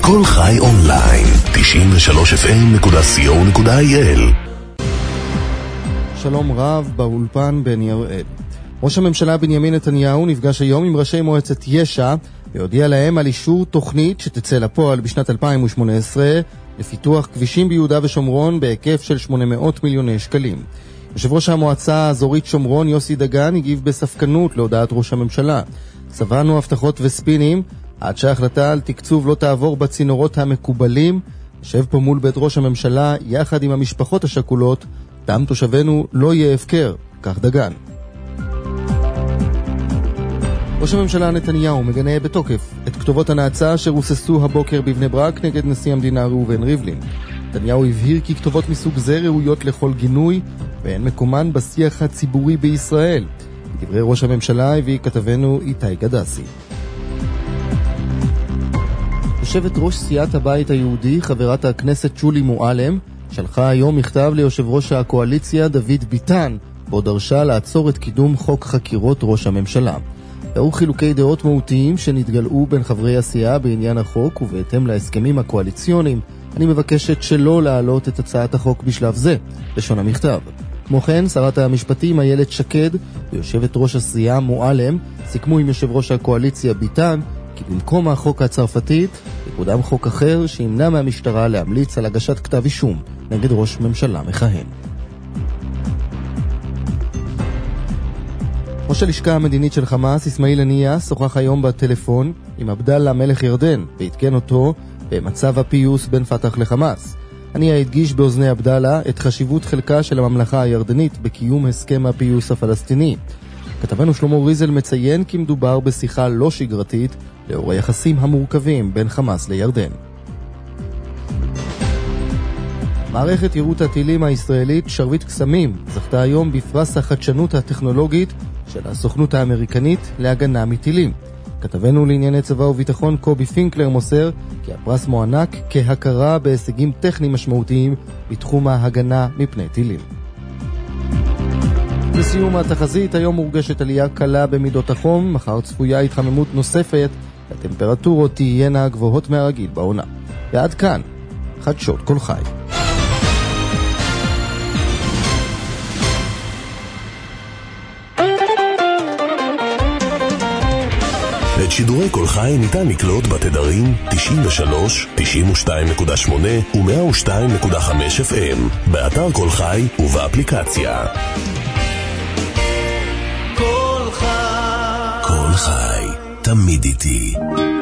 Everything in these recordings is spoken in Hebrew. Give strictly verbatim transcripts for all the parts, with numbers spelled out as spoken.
כל חי אונליין, תשעים ושלוש אף אם נקודה סי או נקודה איי אל. שלום רב, באולפן בני הראל. ראש הממשלה בנימין נתניהו נפגש היום עם ראשי מועצת יש"ע והודיע להם על אישור תוכנית שתצא לפועל בשנת אלפיים ושמונה עשרה לפיתוח כבישים ביהודה ושומרון בהיקף של שמונה מאות מיליוני שקלים. יושב ראש המועצה האזורית שומרון יוסי דגן הגיב בספקנות להודעת ראש הממשלה. סבנו הבטחות וספינים עד שההחלטה על תקצוב לא תעבור בצינורות המקובלים. יושב פה מול בית ראש הממשלה יחד עם המשפחות השכולות, דם תושבנו לא יהיה הפקר, כך דגן. ראש הממשלה נתניהו מגנה בתוקף את כתובות הנאצה שרוססו הבוקר בבני ברק נגד נשיא המדינה ראובן ריבלין. נתניהו הבהיר כי כתובות מסוג זה ראויות לכל גינוי והן מקומן בשיח הציבורי בישראל. דברי ראש הממשלה הביא כתבנו איתי גדסי. יושבת ראש סיעת הבית היהודי, חברת הכנסת שולי מועלם, שלחה היום מכתב ליושב ראש הקואליציה דוד ביטן, בו דרשה לעצור את קידום חוק חקירות ראש הממשלה. היו חילוקי דעות מהותיים שנתגלעו בין חברי הסיעה בעניין החוק, ובהתאם להסכמים הקואליציוניים, אני מבקשת שלא להעלות את הצעת החוק בשלב זה, לשון המכתב. כמו כן, שרת המשפטים איילת שקד ויושבת ראש הסיעה מועלם סיכמו עם יושב ראש הקואליציה ביטן כי במקום החוק הצרפתית יקודם חוק אחר שימנע מהמשטרה להמליץ על הגשת כתב אישום נגד ראש ממשלה מכהן. ראש הלשכה המדינית של חמאס, אסמאעיל הנייה, שוחח היום בטלפון עם עבדאללה מלך ירדן והתקן אותו במצב הפיוס בין פתח לחמאס. הנייה הדגיש באוזני עבדאללה את חשיבות חלקה של הממלכה הירדנית בקיום הסכם הפיוס הפלסטיני. כתבנו שלמה ריזל מציין כי מדובר בשיחה לא שגרתית לאור היחסים המורכבים בין חמאס לירדן. מערכת יירוט הטילים הישראלית שרביט קסמים זכתה היום בפרס החדשנות הטכנולוגית של הסוכנות האמריקנית להגנה מטילים. כתבנו לענייני צבא וביטחון קובי פינקלר מוסר כי הפרס מוענק כהכרה בהישגים טכניים משמעותיים בתחום ההגנה מפני טילים. לסיום התחזית, היום מורגשת עלייה קלה במידות החום, מחר צפויה התחממות נוספת, הטמפרטורות תהיינה גבוהות מהרגיל בעונה. ועד כאן, חדשות כל חי. את שידורי כל חי ניתן לקלוט בתדרים תשעים ושלוש, תשעים ושתיים נקודה שמונה ו-מאה ושתיים נקודה חמש אף אם, באתר כל חי ובאפליקציה. כל חי, כל חי, תמיד איתי.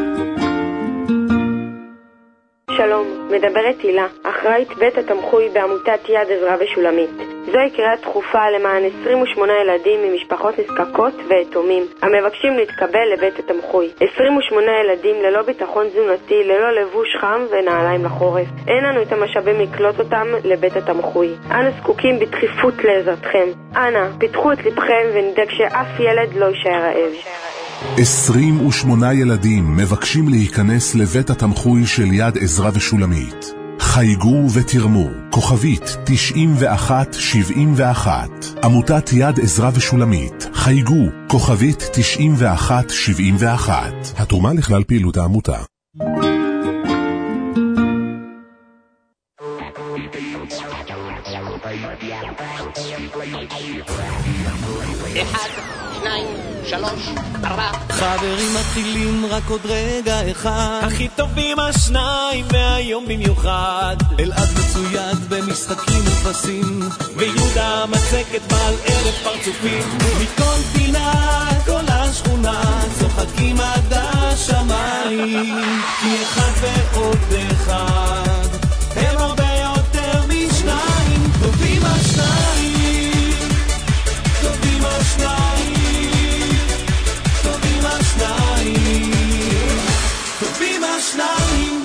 שלום, מדברת הילה, אחראית בית התמחוי בעמותת יד עזרא ושולמית. זוהי קריאה דחופה למען עשרים ושמונה ילדים ממשפחות נזקקות ויתומים המבקשים להתקבל לבית התמחוי. עשרים ושמונה ילדים ללא ביטחון תזונתי, ללא לבוש חם ונעליים לחורף. אין לנו את המשאבים לקלוט אותם לבית התמחוי. אנו זקוקים בדחיפות לעזרתכם. אנא, פיתחו את לבכם ונדאג שאף ילד לא יישאר רעב. עשרים ושמונה ילדים מבקשים להיכנס לבית התמחוי של יד עזרא ושולמית. חייגו ותרמו, כוכבית תשעים ואחת שבעים ואחת. עמותת יד עזרא ושולמית, חייגו, כוכבית תשעים ואחת שבעים ואחת. התרומה לכלל פעילות העמותה. אחד, שניים, שלוש, ארבע. חברים מתחילים רק עוד רגע אחד. הכי טובים השניים והיום במיוחד. אלעד מצויד במשחקים ופסים, ויהודה מצקת בעל אלף פרצופים. מכל פינה, כל השכונה, צוחקים עד השמיים. כי אחד ועוד אחד הם הרבה יותר משניים. טובים השניים, טובים השניים, טובים השניים, טובים השניים.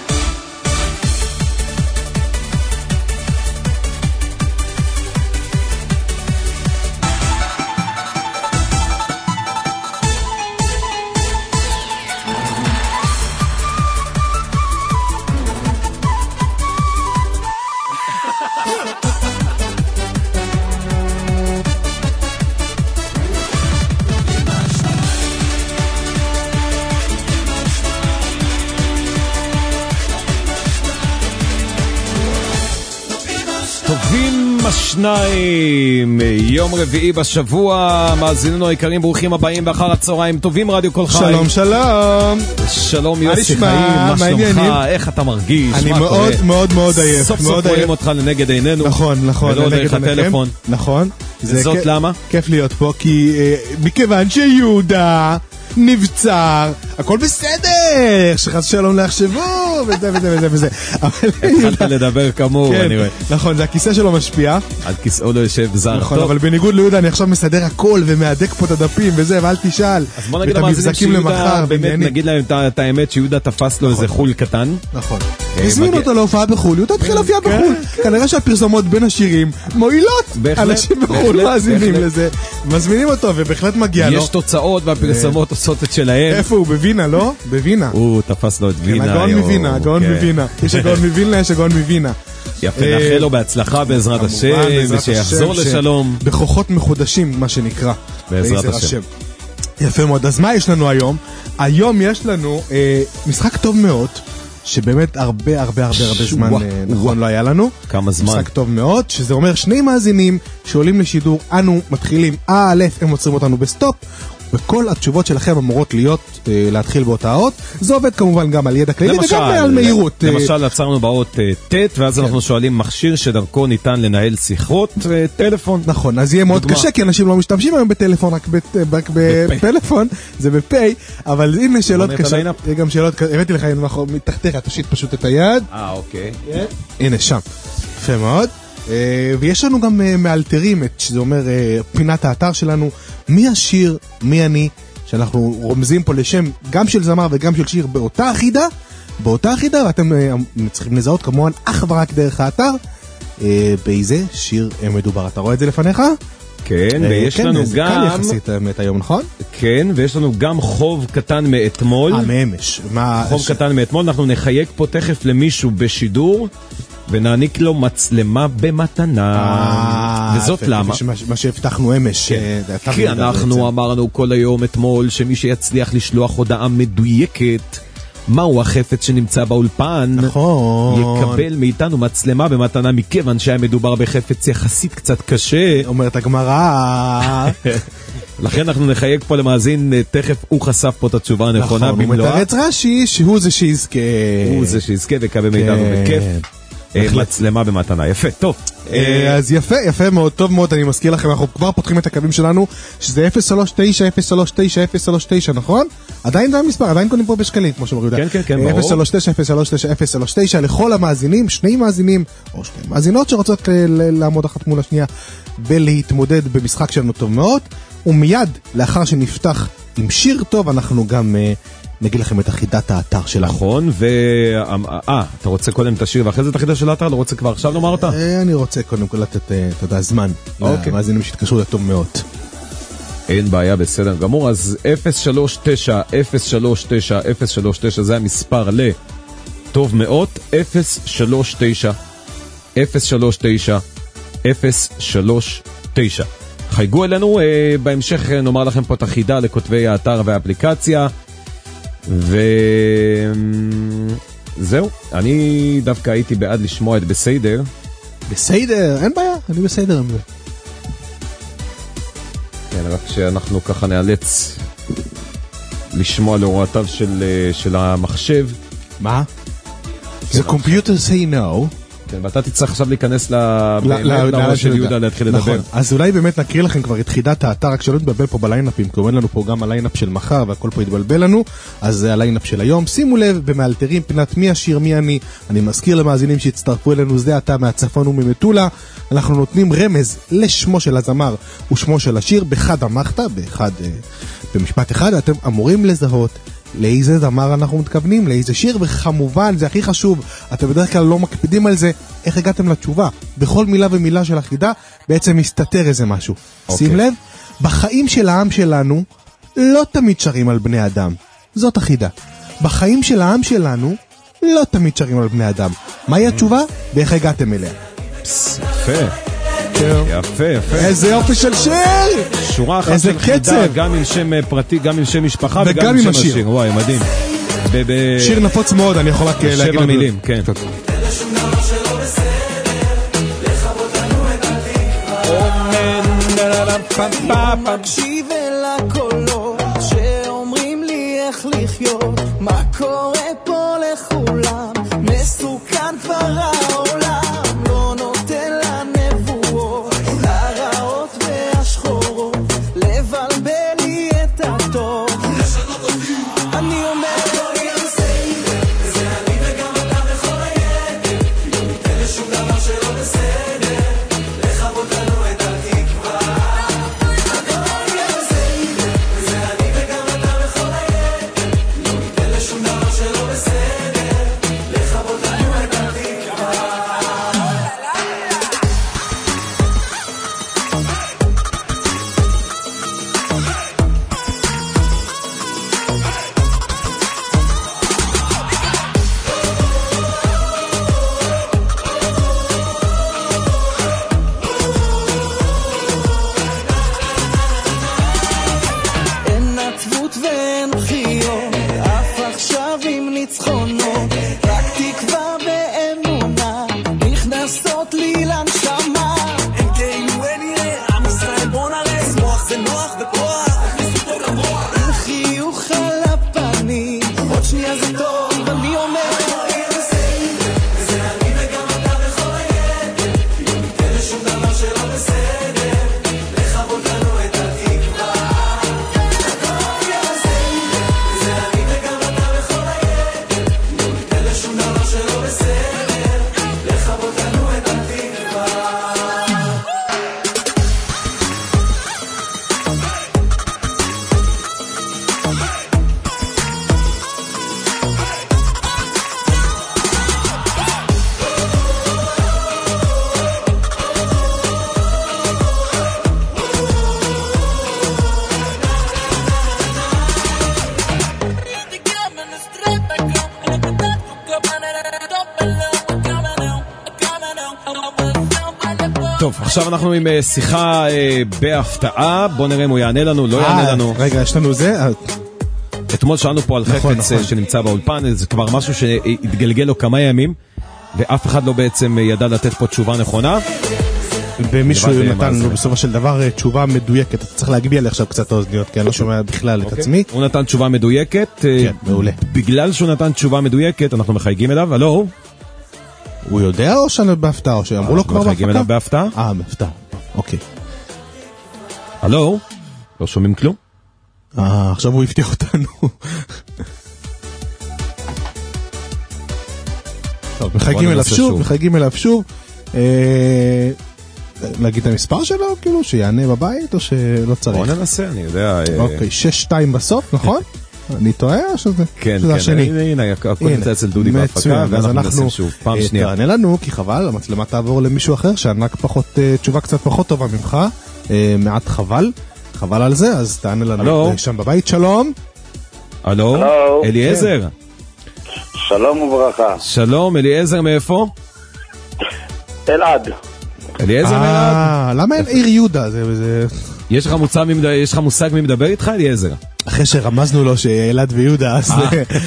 השניים, יום רביעי בשבוע, מאזיננו היקרים, ברוכים הבאים באחר הצהריים טובים, רדיו כל חי. שלום שלום. שלום יוסי חיים, מה שלומך, איך אתה מרגיש? אני מאוד מאוד מאוד עייף. סוף סוף רואים אותך לנגד עינינו. נכון, נכון. ולא דרך הטלפון. נכון. וזאת למה? כיף להיות פה, כי מכיוון שיהודה נבצר, הכל בסדר, שחס שלום להחשבו, וזה וזה וזה וזה. התחלת לדבר כמוהו, אני רואה. נכון, זה הכיסא שלו משפיע. על כיסאו לא יושב זר. נכון, אבל בניגוד ליהודה אני עכשיו מסדר הכל ומהדק פה את הדפים וזה, ואל תשאל. אז בוא נגיד למאזינים שיהודה, באמת נגיד להם את האמת שיהודה תפס לו איזה חול קטן. נכון. הזמינו אותו להופעה בחול, יהודה התחיל להופיע בחול. כנראה שהפרסומות בין השירים מועילות. אנשים בחול מאזינים לזה. מזמינים אותו ובהחלט מגיע לו. יש תוצאות והפרסומות עושות את שלהם. איפה הוא? בווינה, לא? בווינה. הוא תפס לו את וינה. הגאון מווינה, הגאון מווינה. יש הגאון מווינה, יש הגאון מווינה. יפה, נאחל לו בהצלחה בעזרת השם, ושיחזור לשלום. בכוחות מחודשים, מה שנקרא. בעזרת השם. יפה מאוד. אז מה יש לנו היום? היום יש לנו משחק טוב מאוד, שבאמת הרבה הרבה הרבה הרבה זמן נכון לא היה לנו. כמה זמן. משחק טוב מאוד, שזה אומר שני מאזינים שעולים לשידור, אנו מתחילים א', הם עוצרים אותנו בסטופ, וכל התשובות שלכם אמורות להיות, להתחיל באותה אות. זה עובד כמובן גם על ידע כללי וגם על מהירות. למשל, עצרנו באות ט' ואז אנחנו שואלים מכשיר שדרכו ניתן לנהל שיחות טלפון. נכון, אז יהיה מאוד קשה, כי אנשים לא משתמשים היום בטלפון, רק בפלאפון, זה בפי, אבל הנה שאלות קשה. יהיה גם שאלות, הבאתי לך מתחתיך, תושיט פשוט את היד. אה, אוקיי. הנה, שם. יפה מאוד. ויש לנו גם מאלתרים, שזה אומר פינת האתר שלנו, מי השיר, מי אני, שאנחנו רומזים פה לשם גם של זמר וגם של שיר באותה אחידה, באותה אחידה, ואתם צריכים לזהות כמובן אך ורק דרך האתר, באיזה שיר מדובר. אתה רואה את זה לפניך? כן, ויש לנו גם... זה קל יחסית האמת היום, נכון? כן, ויש לנו גם חוב קטן מאתמול. אה, מאמש. חוב קטן מאתמול, אנחנו נחייק פה תכף למישהו בשידור, ונעניק לו מצלמה במתנה. וזאת למה? מה שהבטחנו אמש. כי אנחנו אמרנו כל היום אתמול שמי שיצליח לשלוח הודעה מדויקת מהו החפץ שנמצא באולפן, יקבל מאיתנו מצלמה במתנה, מכיוון שהיה מדובר בחפץ יחסית קצת קשה. אומרת הגמרא. לכן אנחנו נחייק פה למאזין, תכף הוא חשף פה את התשובה הנכונה במלואה. הוא מתרץ רש"י שהוא זה שיזכה. הוא זה שיזכה וקבל מאיתנו בכיף. מצלמה במתנה, יפה, טוב. אז יפה, יפה מאוד, טוב מאוד, אני מזכיר לכם, אנחנו כבר פותחים את הקווים שלנו, שזה אפס שלוש תשע אפס שלוש תשע אפס שלוש תשע, נכון? עדיין זה המספר, עדיין קונים פה בשקלים, כמו שאומר יהודה. כן, כן, כן, ברור. אפס שלוש תשע אפס שלוש תשע אפס שלוש תשע, לכל המאזינים, שני מאזינים, או שני מאזינות שרוצות לעמוד אחת מול השנייה, ולהתמודד במשחק שלנו טוב מאוד, ומיד לאחר שנפתח עם שיר טוב, אנחנו גם... נגיד לכם את החידת האתר שלנו. נכון, ו... אה, אתה רוצה קודם את השיר ואחרי זה את החידה של האתר? לא רוצה כבר עכשיו לומר אותה? אני רוצה קודם כל לתת, אתה יודע, זמן. אוקיי. מאזינים שהתקשרו לטוב מאוד. אין בעיה, בסדר גמור. אז אפס שלוש תשע אפס שלוש תשע אפס שלוש תשע זה המספר לטוב מאוד. אפס שלוש תשע אפס שלוש תשע אפס שלוש תשע. חייגו אלינו, בהמשך נאמר לכם פה את החידה לכותבי האתר והאפליקציה. וזהו, אני דווקא הייתי בעד לשמוע את בסדר. בסדר, אין בעיה, אני בסדר עם זה. כן, רק שאנחנו ככה נאלץ לשמוע להוראותיו של, של המחשב. מה? זה קומפיוטר say no. כן, ואתה תצטרך עכשיו להיכנס להודעה של יהודה להתחיל לדבר. אז אולי באמת נקריא לכם כבר את חידת האתר, רק שלא נתבלבל פה בליינאפים, כי אומר לנו פה גם הליינאפ של מחר והכל פה יתבלבל לנו, אז זה הליינאפ של היום. שימו לב, במאלתרים פינת מי השיר מי אני, אני מזכיר למאזינים שהצטרפו אלינו, זה אתה מהצפון וממטולה, אנחנו נותנים רמז לשמו של הזמר ושמו של השיר, בחד המחתה, באחד, במשפט אחד, אתם אמורים לזהות לאיזה זמר אנחנו מתכוונים, לאיזה שיר, וכמובן, זה הכי חשוב, אתם בדרך כלל לא מקפידים על זה, איך הגעתם לתשובה? בכל מילה ומילה של החידה, בעצם מסתתר איזה משהו. Okay. שים לב, בחיים של העם שלנו, לא תמיד שרים על בני אדם. זאת החידה. בחיים של העם שלנו, לא תמיד שרים על בני אדם. מהי התשובה? ואיך הגעתם אליה? יפה. יפה, יפה. איזה יופי של שיר! שורה אחת של חידה, גם עם שם פרטי, גם עם שם משפחה וגם עם שם השיר. וואי, מדהים. שיר נפוץ מאוד, אני יכול רק להגיד. שבע מילים, כן. מקשיב אל הקולות שאומרים לי איך לחיות, מה קורה פה לכולם, מסוכן כבר העולם, לא נותן לנבואות, לרעות והשחורות, לבלבל לי את הטוב. אני אומר טוב, עכשיו אנחנו עם שיחה בהפתעה, בוא נראה אם הוא יענה לנו, לא יענה לנו. רגע, יש לנו זה? אתמול שאלנו פה על חפץ שנמצא באולפן, זה כבר משהו שהתגלגל לו כמה ימים, ואף אחד לא בעצם ידע לתת פה תשובה נכונה. ומישהו נתן לנו בסופו של דבר תשובה מדויקת, אתה צריך להגביה לי עכשיו קצת האוזניות, כי אני לא שומע בכלל את עצמי. הוא נתן תשובה מדויקת. כן, מעולה. בגלל שהוא נתן תשובה מדויקת, אנחנו מחייגים אליו, הלו? הוא יודע או שאני בהפתעה, או שאמרו לו כבר בהפתעה? מחייגים אליו בהפתעה? אה, בהפתעה, אוקיי. הלו? לא שומעים כלום? אה, עכשיו הוא הפתיע אותנו. טוב, מחייגים אליו שוב, מחייגים אליו שוב. להגיד את המספר שלו, כאילו, שיענה בבית או שלא צריך? בוא ננסה, אני יודע. אוקיי, שש שתיים בסוף, נכון? אני טועה או שזה? כן, כן, הנה, הכל נמצא אצל דודי בהפקה, ואנחנו נשים שוב, פעם שנייה. תענה לנו, כי חבל, המצלמה תעבור למישהו אחר, שענק פחות, תשובה קצת פחות טובה ממך, מעט חבל, חבל על זה, אז תענה לנו שם בבית, שלום. הלו, אליעזר. שלום וברכה. שלום, אליעזר מאיפה? אלעד. אליעזר מאלעד? למה אין עיר יהודה? יש לך מושג מי מדבר איתך, אליעזר? אחרי שרמזנו לו שאלעד ויהודה, אז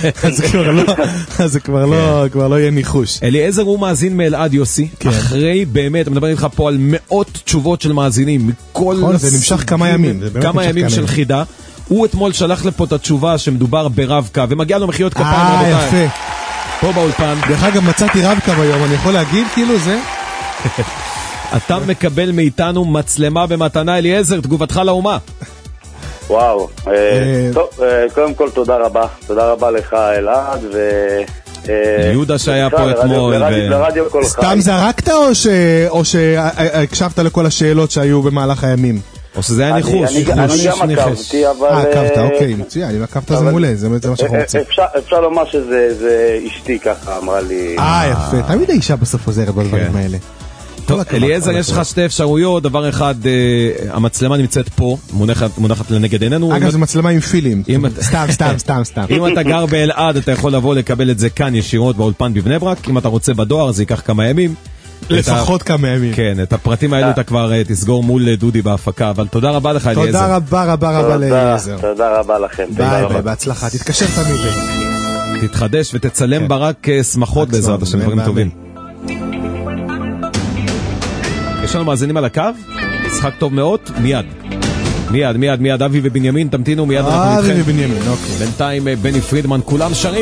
זה כבר לא יהיה ניחוש. אליעזר הוא מאזין מאלעד, יוסי. אחרי באמת, אני מדבר איתך פה על מאות תשובות של מאזינים. זה נמשך כמה ימים. כמה ימים של חידה. הוא אתמול שלח לפה את התשובה שמדובר ברבקה, ומגיע לו מחיאות כפיים. אה, יפה. פה באולפן. דרך אגב, מצאתי רבקה ביום, אני יכול להגיד כאילו זה? אתה מקבל מאיתנו מצלמה במתנה, אליעזר, תגובתך לאומה. וואו, טוב, קודם כל תודה רבה, תודה רבה לך אלעד ו... יהודה שהיה פה אתמול. סתם זרקת או שהקשבת לכל השאלות שהיו במהלך הימים? או שזה היה ניחוש? אני גם עקבתי, אבל... אה, עקבת, אוקיי, מצוין, אם עקבת זה מעולה, זה מה שאנחנו רוצים. אפשר לומר שזה אשתי ככה, אמרה לי... אה, יפה, תמיד האישה בסוף עוזרת בדברים האלה. טוב, אליעזר, יש לך שתי אפשרויות, דבר אחד, המצלמה נמצאת פה, מונחת לנגד עינינו. אגב, זו מצלמה עם פילים. סתם, סתם, סתם, סתם. אם אתה גר באלעד, אתה יכול לבוא לקבל את זה כאן ישירות באולפן בבני ברק, אם אתה רוצה בדואר, זה ייקח כמה ימים. לפחות כמה ימים. כן, את הפרטים האלו אתה כבר תסגור מול דודי בהפקה, אבל תודה רבה לך, אליעזר. תודה רבה רבה רבה לאליעזר. תודה רבה לכם. ביי ביי, בהצלחה, תתקשר תמיד. תתחדש ותצלם ברק שמחות בעזרת השם, דברים טובים. יש לנו מאזינים על הקו? משחק טוב מאוד, מיד. מיד, מיד, מיד, אבי ובנימין, תמתינו, מיד אנחנו איתכם. אבי ובנימין, אוקיי. בינתיים בני פרידמן, כולם שרים.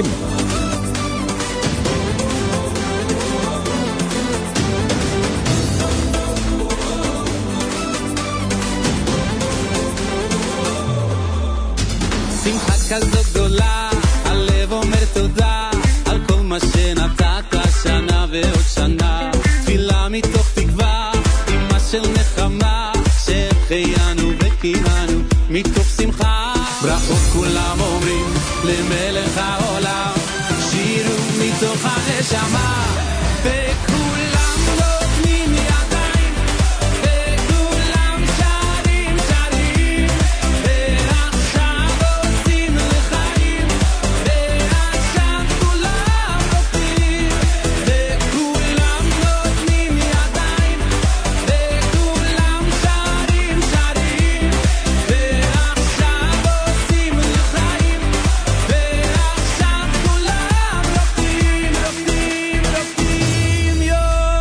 שמחה כזו גדולה, הלב אומר תודה על כל מה שנתת שנה ועוד שנה. תפילה מתוך תקווה, אמא של נחמה, שהחיינו וקיימנו מתוך שמחה. ברכות כולם אומרים למלך העולם, שירו מתוך הנשמה, וכולם נותנים ידיים, וכולם שרים שרים, ועכשיו עושים לחיים, ועכשיו כולם נותנים, וכולם נותנים ידיים, וכולם שרים שרים, ועכשיו עושים לחיים, ועכשיו כולם נותנים, נותנים, נותנים, יו.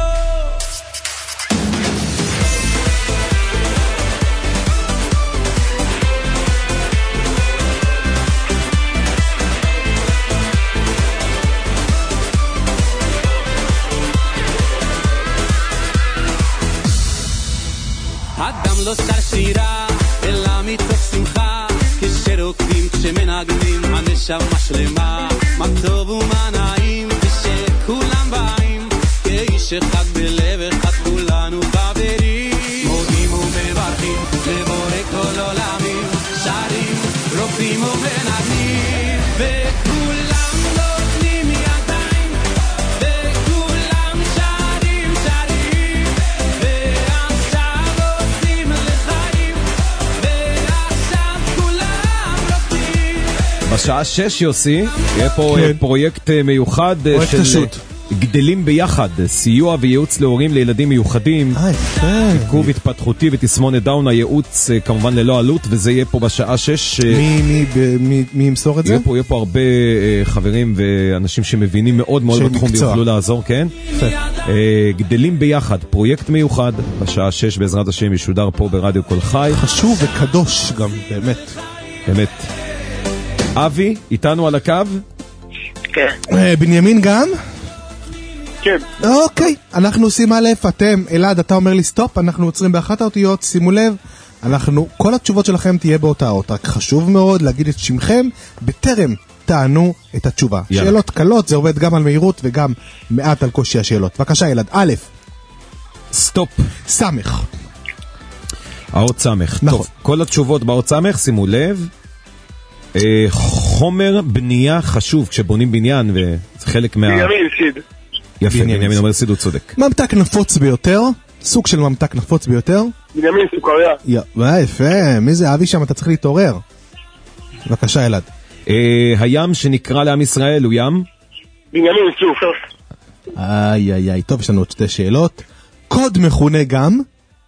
אדם לא שר שירה, אלא מתוך שמחה, כשרוקדים, כשמנגנים, הנשמה שלמה. מה טוב ומה נעים, כשכולם באים, כאיש אחד בלב אחד, כולנו חברים. מודים ומברכים, לבורא כל עולמים, שרים, רוקדים ומנגנים, וכולם נותנים ידיים, וכולם שרים שרים, ועכשיו עושים לחיים, ועכשיו כולם נותנים. בשעה שש יוסי, יהיה פה כן. פרויקט מיוחד פרויקט של השו"ת. גדלים ביחד, סיוע וייעוץ להורים לילדים מיוחדים, אה, יפה. עיכוב התפתחותי ותסמונת דאון, הייעוץ כמובן ללא עלות, וזה יהיה פה בשעה שש. מי, מי, ב- מי, מי ימסור את זה? יהיה פה, יהיה פה הרבה אה, חברים ואנשים שמבינים מאוד מאוד של בתחום מקצוע. ויוכלו לעזור, כן? אה, גדלים ביחד, פרויקט מיוחד, בשעה שש בעזרת השם ישודר פה ברדיו כל חי. חשוב וקדוש גם, באמת. באמת. אבי, איתנו על הקו? כן. אה, בנימין גם? כן. אוקיי, אנחנו עושים א', אתם, אלעד, אתה אומר לי סטופ, אנחנו עוצרים באחת האותיות, שימו לב, אנחנו, כל התשובות שלכם תהיה באותה אות, רק חשוב מאוד להגיד את שמכם, בטרם תענו את התשובה. יאללה. שאלות קלות, זה עובד גם על מהירות וגם מעט על קושי השאלות. בבקשה, אלעד, א', סטופ. סמך. האות סמך. נכון. טוב, כל התשובות באות סמך, שימו לב. אה, חומר בנייה חשוב כשבונים בניין, וזה חלק מה... בנימין סיד. יפה, בנימין בנימין אומר סיד, הוא צודק. ממתק נפוץ ביותר, סוג של ממתק נפוץ ביותר. בנימין סוכריה. יא, אה, יפה, מי זה אבי שם? אתה צריך להתעורר. בבקשה, אלעד. אה, הים שנקרא לעם ישראל הוא ים? בנימין סוף. איי איי איי, טוב, יש לנו עוד שתי שאלות. קוד מכונה גם?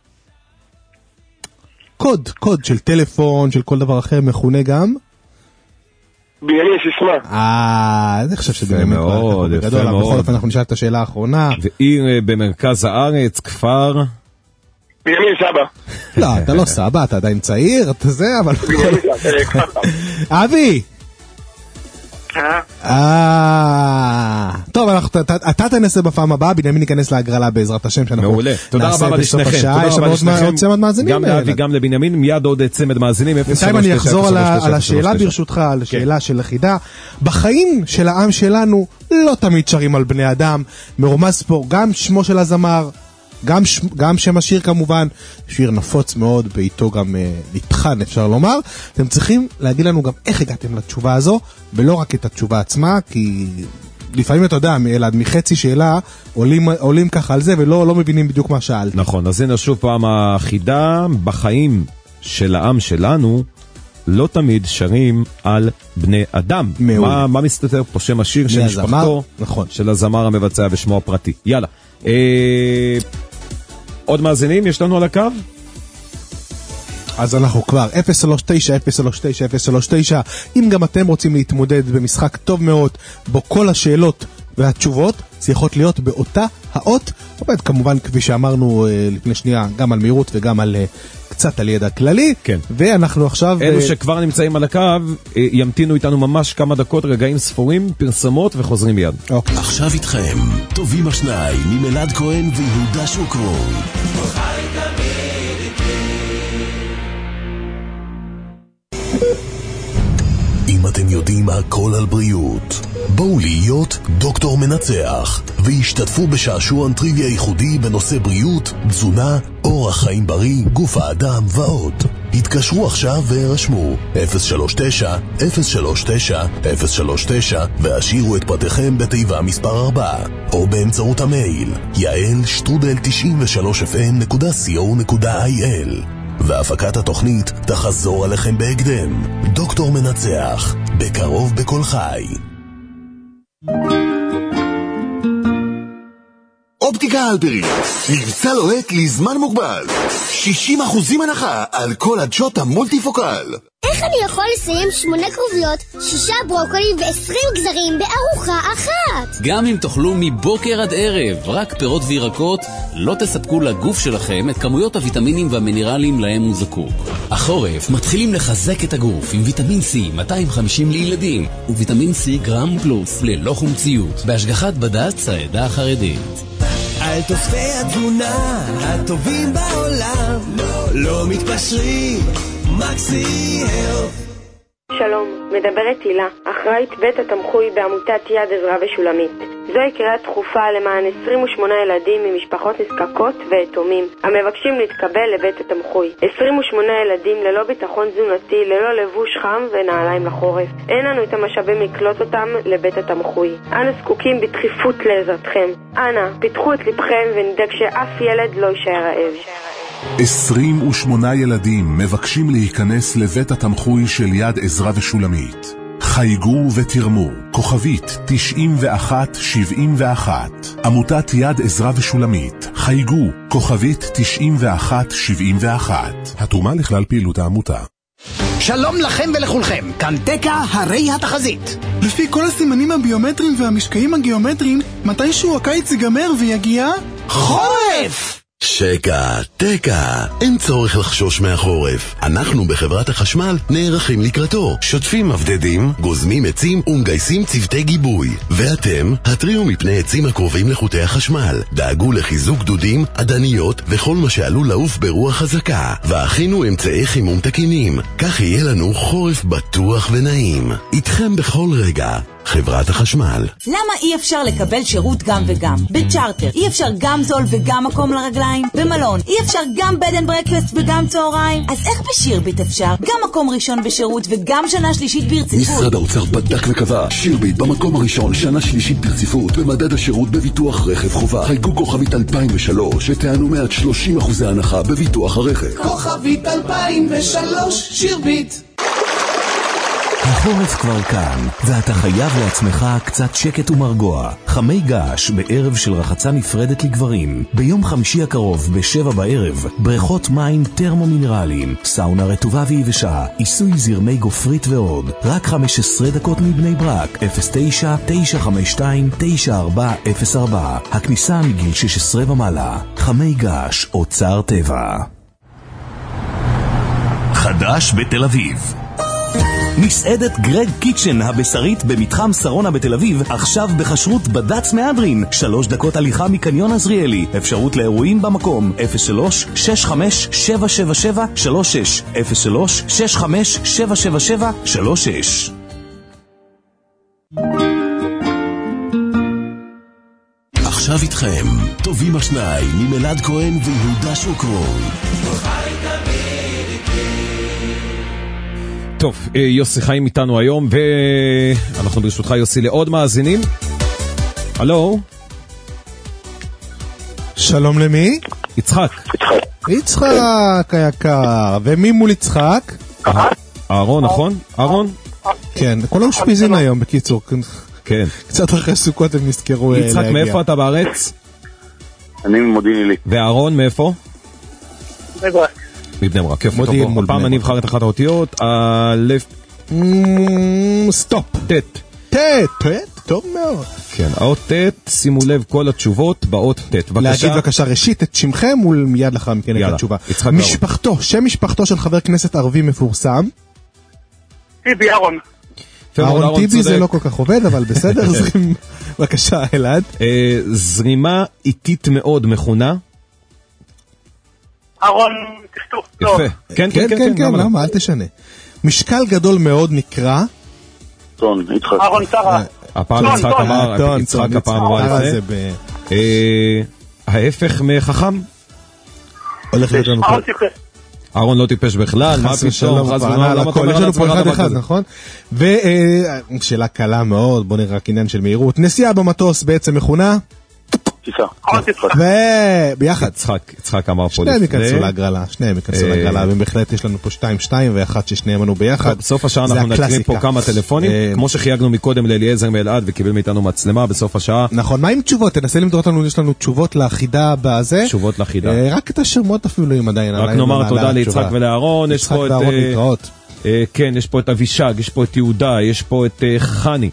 קוד, קוד של טלפון, של כל דבר אחר מכונה גם? בנימין סיסמה. אה, אני חושב שבנימין מאוד, יפה בגדול, אבל מאוד. בכל אופן אנחנו נשאל את השאלה האחרונה. ועיר אה, במרכז הארץ, כפר... בנימין סבא. לא, אתה לא סבא, אתה עדיין צעיר, אתה זה, אבל... בנימין סבא. אבי! אה? אה... טוב, אנחנו- אתה- אתה תנסה בפעם הבאה, בנימין ייכנס להגרלה בעזרת השם שאנחנו מעולה. תודה נעשה רבה בסוף לשניכם. השעה. תודה יש רבה לנו עוד מה- לשניכם. עוד צמד מאזינים? גם לאבי, גם לבנימין, מיד עוד צמד מאזינים. בינתיים אני אחזור על ה- על השאלה ברשותך, על השאלה של החידה. בחיים של העם שלנו לא תמיד שרים על בני אדם, מרומז פה גם שמו של הזמר, גם, ש... גם שם השיר כמובן, שיר נפוץ מאוד, בעיתו גם אה, נטחן אפשר לומר. אתם צריכים להגיד לנו גם איך הגעתם לתשובה הזו, ולא רק את התשובה עצמה, כי לפעמים אתה יודע, אלעד, מחצי שאלה עולים, עולים ככה על זה, ולא לא מבינים בדיוק מה שאלת. נכון, אז הנה שוב פעם החידה, בחיים של העם שלנו, לא תמיד שרים על בני אדם. מעולה. מה, מה מסתתר פה? שם השיר של מהזמר, משפחתו, נכון. של הזמר המבצע ושמו הפרטי. יאללה. אה, עוד מאזינים יש לנו על הקו? אז אנחנו כבר אפס שלוש תשע אפס שלוש תשע אפס שלוש תשע. אם גם אתם רוצים להתמודד במשחק טוב מאוד, בו כל השאלות והתשובות צריכות להיות באותה האות, עובד כמובן כפי שאמרנו לפני שנייה, גם על מהירות וגם על קצת על ידע כללי, כן. ואנחנו עכשיו... אלו שכבר נמצאים על הקו, ימתינו איתנו ממש כמה דקות, רגעים ספורים, פרסמות וחוזרים מיד. אוקיי. עכשיו איתכם, טובים השניים, ממלעד כהן ויהודה שוקרון. אם אתם יודעים הכל על בריאות, בואו להיות דוקטור מנצח והשתתפו בשעשועון טריוויה ייחודי בנושא בריאות, תזונה, אורח חיים בריא, גוף האדם ועוד. התקשרו עכשיו והרשמו אפס שלוש תשע אפס שלוש תשע אפס שלוש תשע והשאירו את פרטיכם בתיבה מספר ארבע או באמצעות המייל יעל שטרודל תשעים ושלוש אף אם נקודה סי או נקודה איי אל. והפקת התוכנית תחזור עליכם בהקדם. דוקטור מנצח, בקרוב בכל חי. אופטיקה הלפרין, מבצע לוהט לזמן מוגבל, שישים אחוזים הנחה על כל הדשות המולטיפוקל. איך אני יכול לסיים שמונה כרוביות, שישה ברוקולים ועשרים גזרים בארוחה אחת? גם אם תאכלו מבוקר עד ערב רק פירות וירקות, לא תספקו לגוף שלכם את כמויות הוויטמינים והמינרלים להם הוא זקוק. החורף מתחילים לחזק את הגוף עם ויטמין C מאתיים וחמישים לילדים וויטמין C גרם פלוס ללא חומציות בהשגחת בד"ץ העדה החרדית. על תוספי התזונה הטובים בעולם, לא, לא מתפשרים, מקסי הלף. שלום, מדברת הילה, אחראית בית התמחוי בעמותת יד עזרא ושולמית. זוהי קריאה דחופה למען עשרים ושמונה ילדים ממשפחות נזקקות ויתומים המבקשים להתקבל לבית התמחוי. עשרים ושמונה ילדים ללא ביטחון תזונתי, ללא לבוש חם ונעליים לחורף. אין לנו את המשאבים לקלוט אותם לבית התמחוי. אנו זקוקים בדחיפות לעזרתכם. אנא, פיתחו את לבכם ונדאג שאף ילד לא יישאר רעב. עשרים ושמונה ילדים מבקשים להיכנס לבית התמחוי של יד עזרא ושולמית. חייגו ותרמו, כוכבית תשעים ואחת שבעים ואחת. עמותת יד עזרא ושולמית, חייגו, כוכבית תשעים ואחת שבעים ואחת. התרומה לכלל פעילות העמותה. שלום לכם ולכולכם, כאן תקה הרי התחזית. לפי כל הסימנים הביומטריים והמשקעים הגיאומטריים, מתישהו הקיץ ייגמר ויגיע חורף! שקע, תקע, אין צורך לחשוש מהחורף. אנחנו בחברת החשמל נערכים לקראתו. שוטפים מבדדים, גוזמים עצים ומגייסים צוותי גיבוי. ואתם, התריעו מפני עצים הקרובים לחוטי החשמל. דאגו לחיזוק דודים, עדניות וכל מה שעלול לעוף ברוח חזקה. והכינו אמצעי חימום תקינים. כך יהיה לנו חורף בטוח ונעים. איתכם בכל רגע. חברת החשמל. למה אי אפשר לקבל שירות גם וגם? בצ'ארטר אי אפשר גם זול וגם מקום לרגליים? במלון אי אפשר גם בד אנד ברקפסט וגם צהריים? אז איך בשירביט אפשר? גם מקום ראשון בשירות וגם שנה שלישית ברציפות? משרד האוצר בדק וקבע, שירביט במקום הראשון שנה שלישית ברציפות במדד השירות בביטוח רכב חובה. חייגו כוכבית אלפיים ושלוש ותענו מעט שלושים אחוזי הנחה בביטוח הרכב. כוכבית אלפיים ושלוש שירביט. החורף כבר כאן, ואתה חייב לעצמך קצת שקט ומרגוע. חמי געש בערב של רחצה נפרדת לגברים. ביום חמישי הקרוב בשבע בערב, בריכות מים טרמומינרליים, סאונה רטובה ויבשה, עיסוי זרמי גופרית ועוד. רק חמש עשרה דקות מבני ברק, אפס תשע תשע חמש שתיים תשע ארבע אפס ארבע. הכניסה מגיל שש עשרה ומעלה. חמי געש, אוצר טבע. חדש בתל אביב. מסעדת גרג קיצ'ן הבשרית במתחם שרונה בתל אביב, עכשיו בחשרות בד"ץ מהדרין, שלוש דקות הליכה מקניון עזריאלי. אפשרות לאירועים במקום אפס שלוש שש חמש שבע שבע שבע שלוש שש אפס שלוש שש חמש שבע שבע שבע שלוש שש. עכשיו איתכם, טובים השניים, ממלעד כהן ויהודה שוקרון. טוב, יוסי חיים איתנו היום, ואנחנו ברשותך יוסי לעוד מאזינים. הלו? שלום למי? יצחק. יצחק היקר, ומי מול יצחק? אהרון, נכון? אהרון? כן, כולם שפיזין היום בקיצור. כן. קצת אחרי סוכות הם נזכרו להגיע. יצחק, מאיפה אתה בארץ? אני ממודיעין עילית. ואהרון, מאיפה? בני ברק. מבני ברק, יופי. טוב, הפעם אני אבחר את אחת האותיות, אלף... סטופ. טט. טט. טט? טוב מאוד. כן, האות ט', שימו לב כל התשובות באות ט'. בבקשה. להגיד בבקשה ראשית את שמכם ומיד לאחר מכן את התשובה. משפחתו, שם משפחתו של חבר כנסת ערבי מפורסם. טיבי, אהרון. אהרון טיבי זה לא כל כך עובד, אבל בסדר, זרים. בבקשה, אלעד. זרימה איטית מאוד מכונה. אהרון טפטוף. יפה. כן, כן, כן, כן, למה? אל תשנה. משקל גדול מאוד נקרא. טון, יצחק. אהרון שרה. הפעם יצחק אמר, יצחק הפעם אמר את זה. ההפך מחכם? הולך להיות לנו אהרון טיפש. אהרון לא טיפש בכלל, מה פתאום? חס ונועם, למה אתה אומר על עצמך דבר כזה? נכון? ושאלה קלה מאוד, בוא נראה רק עניין של מהירות. נסיעה במטוס בעצם מכונה? טיסה. וביחד. יצחק אמר פה שניהם ייכנסו להגרלה, שניהם ייכנסו להגרלה, ובהחלט יש לנו פה שתיים שתיים ואחת ששניהם ענו ביחד. בסוף השעה אנחנו נקריא פה כמה טלפונים, כמו שחייגנו מקודם לאליעזר מאלעד וקיבל מאיתנו מצלמה בסוף השעה. נכון, מה עם תשובות? תנסה למדור אותנו, יש לנו תשובות לחידה בזה. תשובות לחידה. רק את השמות אפילו אם עדיין. רק נאמר תודה ליצחק ולאהרון, יש פה את... כן, יש פה את אבישג, יש פה את יהודה, יש פה את חני.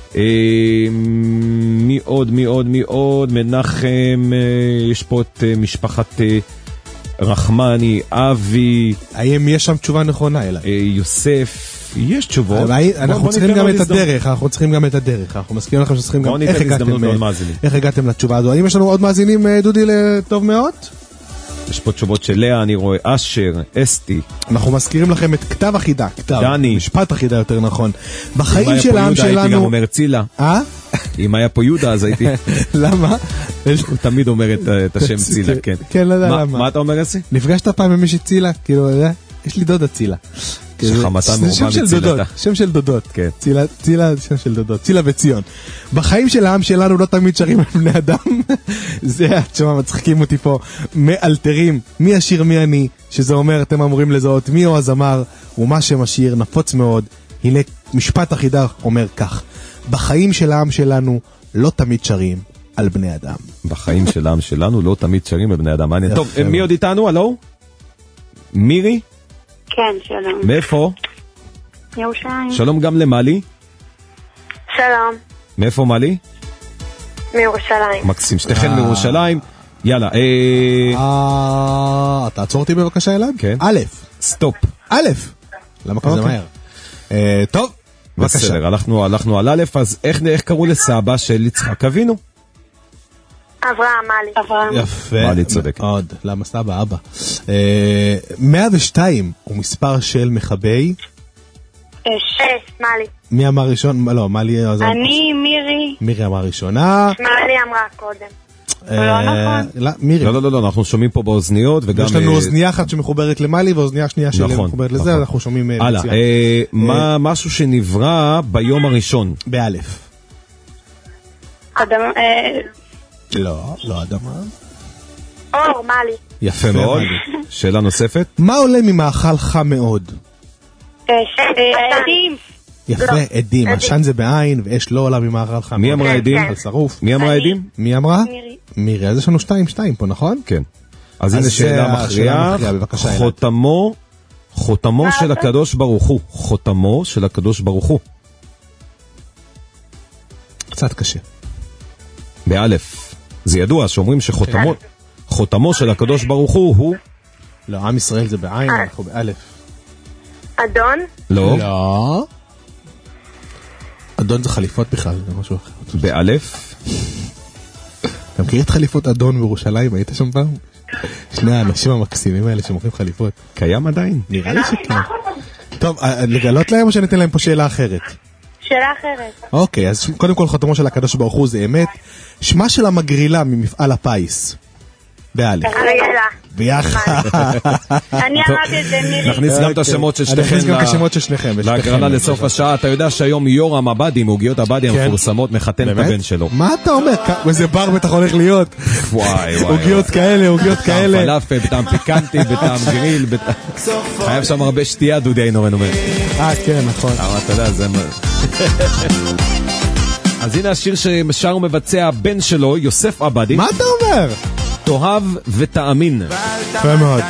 מי עוד, מי עוד, מי עוד, מנחם, יש פה את משפחת רחמני, אבי. האם יש שם תשובה נכונה, אלא? יוסף, יש תשובות. אנחנו צריכים גם את הדרך, אנחנו צריכים גם את הדרך, אנחנו מסכימים לכם שצריכים גם איך הגעתם לתשובה הזו. האם יש לנו עוד מאזינים, דודי, לטוב מאוד? יש פה תשובות של לאה, אני רואה אשר, אסתי. אנחנו מזכירים לכם את כתב החידה, כתב, דני. משפט החידה יותר נכון. בחיים של העם שלנו... אם היה פה יהודה הייתי גם אומר צילה. אה? אם היה פה יהודה אז הייתי... למה? הוא תמיד אומר את השם צילה, כן. כן, לא יודע למה. מה אתה אומר אסי? נפגשת פעם עם מישהי צילה? כאילו, יש לי דודה צילה. שחמתן מרובה מצילתה. שם של דודות. כן. צילה, צילה, שם של דודות. צילה וציון. בחיים של העם שלנו לא תמיד שרים על בני אדם. זה, תשמע, מצחיקים אותי פה. מאלתרים, מי השיר מי אני, שזה אומר, אתם אמורים לזהות, מי הוא הזמר, ומה שם השיר, נפוץ מאוד. הנה, משפט החידה אומר כך. בחיים של העם שלנו לא תמיד שרים על בני אדם. בחיים של העם שלנו לא תמיד שרים על בני אדם. טוב, מי עוד איתנו? הלו? מירי? כן, שלום. מאיפה? ירושלים. שלום גם למלי. שלום. מאיפה מלי? מירושלים. מקסים, שתיכן מירושלים. יאללה. אה... תעצור אותי בבקשה אלעד? כן. א', סטופ. א', למה כזה מהר? טוב, בבקשה. בסדר, הלכנו על א', אז איך קראו לסבא של יצחק אבינו? אברהם, מלי. אברהם. יפה. מלי צודק. עוד, למה סבא, אבא. מאה ושתיים הוא מספר של מחבי. שש, מלי. מי אמר ראשון? לא, מלי... אני, מירי. מירי אמר ראשונה. מלי אמרה קודם. לא נכון. לא, מירי. לא, לא, לא, אנחנו שומעים פה באוזניות וגם... יש לנו אוזנייה אחת שמחוברת למלי ואוזנייה שנייה שלי מחוברת לזה, אנחנו שומעים... הלאה, משהו שנברא ביום הראשון. באלף. אדם... לא, לא אדמה. אור, מלי. יפה מאוד. שאלה נוספת. מה עולה ממאכל חם מאוד? עדים. יפה, עדים. עשן זה בעין, ואש לא עולה ממאכל חם. מי אמרה עדים? על שרוף. מי אמרה עדים? מי אמרה? מירי. מירי, אז יש לנו שתיים שתיים פה, נכון? כן. אז הנה שאלה מכריעה. חותמו, חותמו של הקדוש ברוך הוא. חותמו של הקדוש ברוך הוא. קצת קשה. באלף. זה ידוע שאומרים שחותמו חותמו של הקדוש ברוך הוא הוא לא, עם ישראל זה בעין, אנחנו באלף. אדון? לא. לא. אדון זה חליפות בכלל, זה משהו אחר. באלף. אתה מכיר את חליפות אדון בירושלים? היית שם פעם? שני האנשים המקסימים האלה שמוכרים חליפות. קיים עדיין? נראה לי שכן. טוב, לגלות להם או שניתן להם פה שאלה אחרת? שאלה אחרת. אוקיי, אז קודם כל חותמו של הקדוש ברוך הוא זה אמת. שמה של המגרילה ממפעל הפיס? באלף. אריאלה. ביחד. אני אמרתי את זה, מירי. נכניס גם את השמות של שניכם. נכניס גם את השמות של שניכם. להקרנה לסוף השעה. אתה יודע שהיום יורם הבאדי, מעוגיות הבאדי המפורסמות, מחתן את הבן שלו. מה אתה אומר? איזה בר בטח הולך להיות. וואי וואי. עוגיות כאלה, עוגיות כאלה. בטעם פלאפל, בטעם פיקנטי, בטעם גריל. חייב שם הרבה שתייה, דודי איינורן אומר. אה, כן, נכון. אבל אתה יודע, זה... אז הנה השיר ששר ומבצע הבן שלו, יוסף עבדי. מה אתה אומר? תאהב ותאמין. יפה מאוד.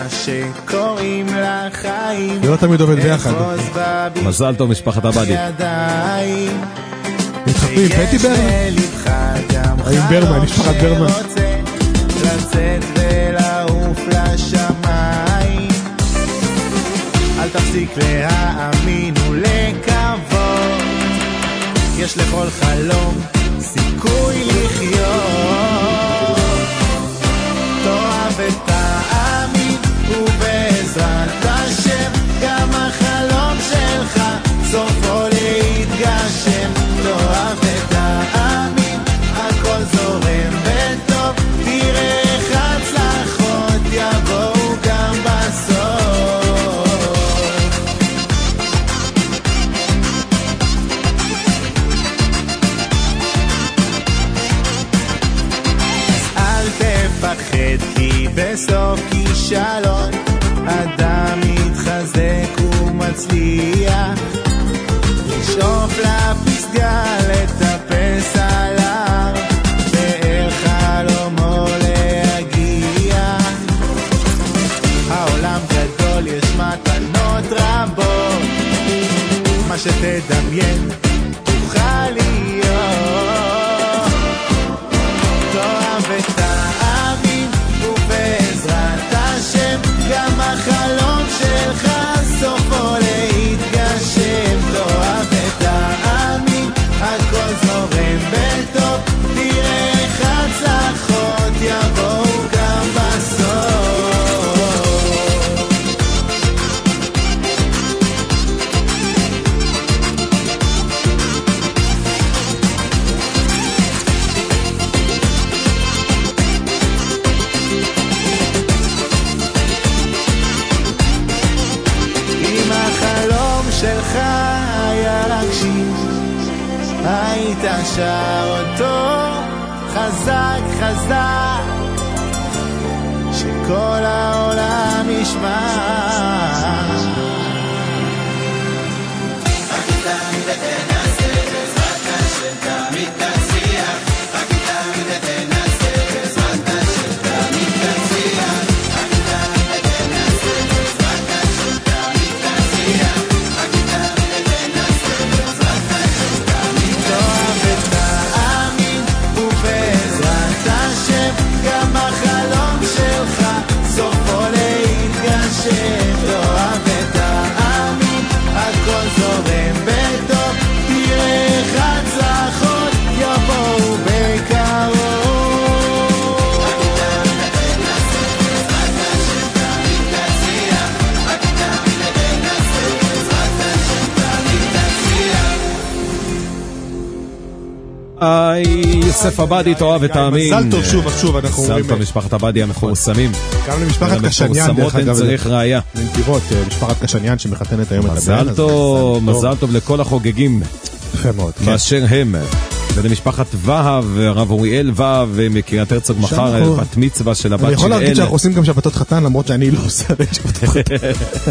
זה לא תמיד עובד ביחד. מזל טוב משפחת עבדי. נתחפש עם פטי ברמן? עם ברמן, משפחת ברמן. לצאת ולעוף לשמיים, אל תפסיק להאמין ולקוות, יש לכל חלום סיכוי לחיות. תאהב ותאמין ובעזרת השם גם החלום שלך סופו להתגשם. תאהב ותאמין הכל זורם בטוב, תראה איך הצלחות יבואו גם בסוף. אז אל תפחד כי בסוף כישלון אדם מתחזק ומצליח, לשאוף לפסגה לטפס עליו ואל חלומו להגיע. העולם גדול יש מתנות רבות, מה שתדמיין תוכל להיות. תאהב ותאמין ובעזרת השם גם החלום שלך סופו להתגשם. תאהב ותאמין הכל זורם בטוב, תראה איך הצלחות יבואו גם בסוף. אם החלום שלך היה להגשים, היית שר אותו חזק חזק, שכל העולם ישמע. רק תמיד תנסה בעזרת השם תמיד תצליח, רק תמיד תנסה בעזרת השם תמיד תצליח, רק תמיד תנסה בעזרת השם תמיד תצליח, רק תמיד תנסה בעזרת השם תמיד תאהב ותאמין ובעזרת השם גם החלום שלך סופו להתגשם. תאהב ותאמין הכל זורם בטוב, תראה איך הצלחות יבואו בקרוב. רק תמיד תנסה בעזרת השם תמיד תצליח, רק תמיד תנסה בעזרת השם תמיד תצליח. היי, יוסף עבדי, תאהב ותאמין. מזל טוב שוב ושוב, אנחנו אומרים. מזל טוב משפחת עבדי המפורסמים. גם למשפחת קשניאן, דרך אגב. אין צריך ראיה. לנתיבות, משפחת קשניאן שמחתנת היום את הבן. מזל טוב, מזל טוב לכל החוגגים. יפה מאוד. באשר הם. ולמשפחת והב, הרב אוריאל והב, מקריית הרצוג מחר, בת מצווה של הבת של אלה. אני יכול להגיד שאנחנו עושים גם שבתות חתן, למרות שאני לא עושה שבתות חתן.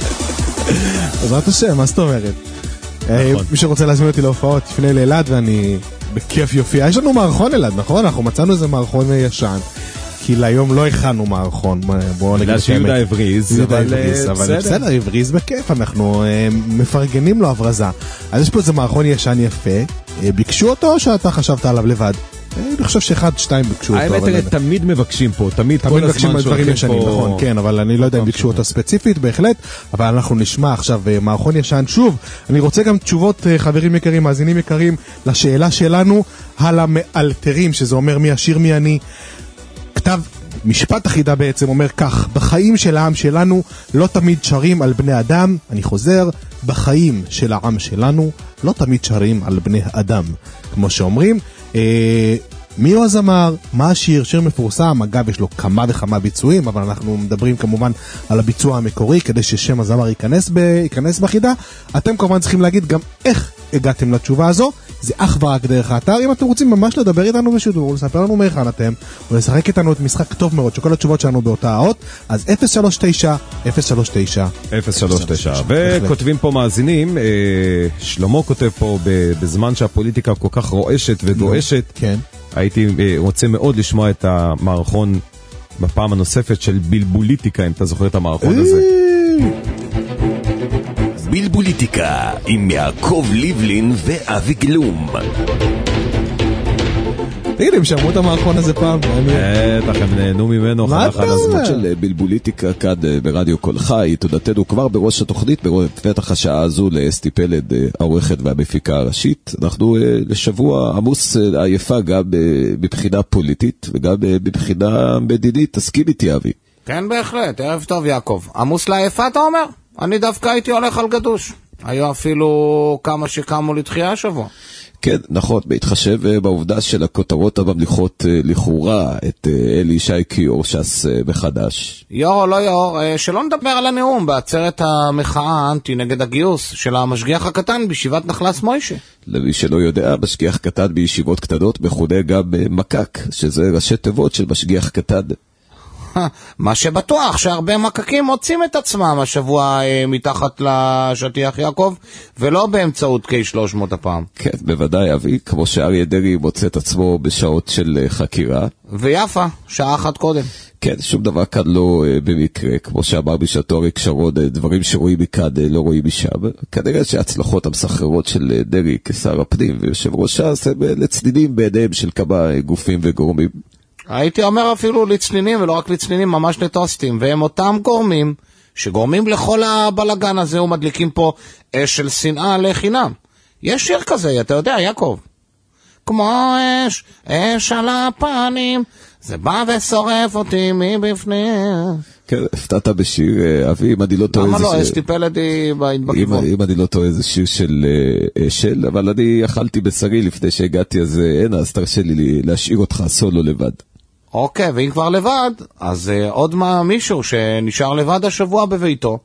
בעזרת השם, מה זאת אומרת? מי שרוצה להזמין אותי להופעות, תפנה לאלעד ואני בכיף יופיע. יש לנו מערכון אלעד, נכון? אנחנו מצאנו איזה מערכון ישן, כי להיום לא הכנו מערכון. בגלל שיהודה הבריז, אבל בסדר, הבריז בכיף, אנחנו מפרגנים לו הברזה. אז יש פה איזה מערכון ישן יפה, ביקשו אותו או שאתה חשבת עליו לבד? אני חושב שאחד, שתיים ביקשו אותו. האמת, תמיד מבקשים פה, תמיד כל הזמן שולחים פה. נכון, כן, אבל אני לא יודע אם ביקשו אותו ספציפית, בהחלט, אבל אנחנו נשמע עכשיו מערכון ישן. שוב, אני רוצה גם תשובות, חברים יקרים, מאזינים יקרים, לשאלה שלנו על המאלתרים, שזה אומר מי עשיר מי אני. כתב משפט אחידה בעצם אומר כך: בחיים של העם שלנו לא תמיד שרים על בני אדם. אני חוזר, בחיים של העם שלנו לא תמיד שרים על בני אדם, כמו שאומרים. אה, מי הוא הזמר? מה השיר? שיר מפורסם, אגב יש לו כמה וכמה ביצועים, אבל אנחנו מדברים כמובן על הביצוע המקורי כדי ששם הזמר ייכנס, ב, ייכנס בחידה. אתם כמובן צריכים להגיד גם איך הגעתם לתשובה הזו, זה אך ורק דרך האתר. אם אתם רוצים ממש לדבר איתנו בשידור, לספר לנו מהיכן אתם, או לשחק איתנו את משחק טוב מאוד שכל התשובות שלנו באותה האות, אז אפס שלוש תשע אפס שלוש תשע אפס שלוש תשע. וכותבים פה מאזינים, שלמה כותב פה, בזמן שהפוליטיקה כל כך רועשת וגועשת, כן. הייתי רוצה מאוד לשמוע את המערכון בפעם הנוספת של בלבוליטיקה, אם אתה זוכר את המערכון הזה. בלבוליטיקה עם יעקב ליבלין ואבי גלום. תגיד, הם שמעו את המערכון הזה פעם? בטח, הם נהנו ממנו. מה אתה אומר? הזמן של בלבוליטיקה כאן ברדיו כל חי, תודתנו כבר בראש התוכנית, בפתח השעה הזו לאסתי פלד, העורכת והמפיקה הראשית. אנחנו לשבוע עמוס עייפה גם בבחינה פוליטית וגם בבחינה מדינית. תסכים איתי, אבי. כן, בהחלט. ערב טוב, יעקב. עמוס לעייפה, אתה אומר? אני דווקא הייתי הולך על גדוש. היו אפילו כמה שקמו לתחייה השבוע. כן, נכון, בהתחשב בעובדה של הכותרות הממליכות לכאורה את אלי ישי כיור ש"ס מחדש. יור או לא יור, שלא נדבר על הנאום בעצרת המחאה האנטי נגד הגיוס של המשגיח הקטן בישיבת נחלס מוישה. למי שלא יודע, משגיח קטן בישיבות קטנות מכונה גם מקק, שזה ראשי תיבות של משגיח קטן. מה שבטוח שהרבה מקקים מוצאים את עצמם השבוע אה, מתחת לשטיח יעקב, ולא באמצעות קיי שלוש מאות הפעם. כן, בוודאי, אבי, כמו שאריה דרעי מוצא את עצמו בשעות של חקירה. ויפה, שעה אחת קודם. כן, שום דבר כאן לא אה, במקרה, כמו שאמר בשעתו אריק שרון, דברים שרואים מכאן אה, לא רואים משם. כנראה שההצלחות המסחררות של אה, דרעי כשר הפנים ויושב ראש ש"ס הם אה, לצנינים בעיניהם של כמה אה, גופים וגורמים. הייתי אומר אפילו לצנינים, ולא רק לצנינים, ממש לטוסטים, והם אותם גורמים שגורמים לכל הבלגן הזה ומדליקים פה אש של שנאה לחינם. יש שיר כזה, אתה יודע, יעקב. כמו אש, אש על הפנים, זה בא ושורף אותי מבפנים. כן, הפתעת בשיר, אבי, אם אני לא טועה... למה לא? אסתי פלדי בכיוון. אם אני לא טועה, זה שיר של אשל, אבל אני אכלתי בשרי לפני שהגעתי, אז אין, אז תרשה לי להשאיר אותך סולו לבד. אוקיי, ואם כבר לבד, אז עוד מה מישהו שנשאר לבד השבוע בביתו,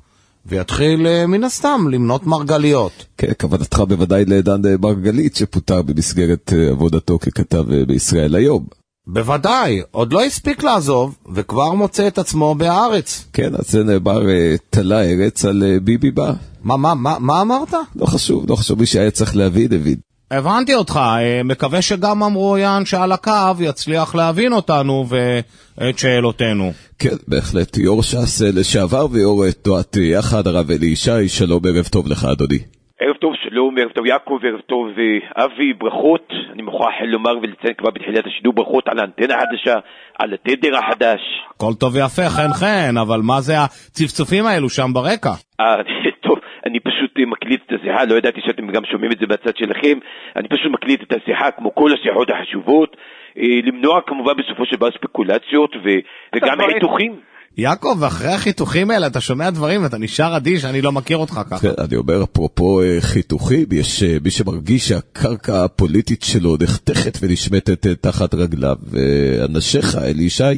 ויתחיל מן הסתם למנות מרגליות. כן, כוונתך בוודאי לעדן מרגלית, שפוטר במסגרת עבודתו ככתב בישראל היום. בוודאי, עוד לא הספיק לעזוב, וכבר מוצא את עצמו בהארץ. כן, אז זה נאמר תלה ארץ על ביבי בא. מה, מה, מה, מה אמרת? לא חשוב, לא חשוב, מי שהיה צריך להבין, הבין. הבנתי אותך, מקווה שגם אמרויין שעל הקו יצליח להבין אותנו ואת שאלותינו. כן, בהחלט, יור ש"ס לשעבר ויור תנועת יחד, הרב אלי ישי, שלום, ערב טוב לך אדוני. ערב טוב, שלום, ערב טוב יעקב, ערב טוב אבי, ברכות. אני מוכרח לומר ולציין כבר בתחילת השידור, ברכות על האנטנה החדשה, על התדר החדש. כל טוב ויפה, חן חן, אבל מה זה הצפצופים האלו שם ברקע? אה, טוב, אני פשוט מקליט את השיחה, לא ידעתי שאתם גם שומעים את זה בצד שלכם, אני פשוט מקליט את השיחה כמו כל השיחות החשובות, למנוע כמובן בסופו של דבר ספקולציות וגם חיתוכים. יעקב, אחרי החיתוכים האלה אתה שומע דברים ואתה נשאר אדיש, אני לא מכיר אותך ככה. כן, אני אומר, אפרופו חיתוכים, יש מי שמרגיש שהקרקע הפוליטית שלו נחתכת ונשמטת תחת רגליו, ואנשיך, אלי ישי,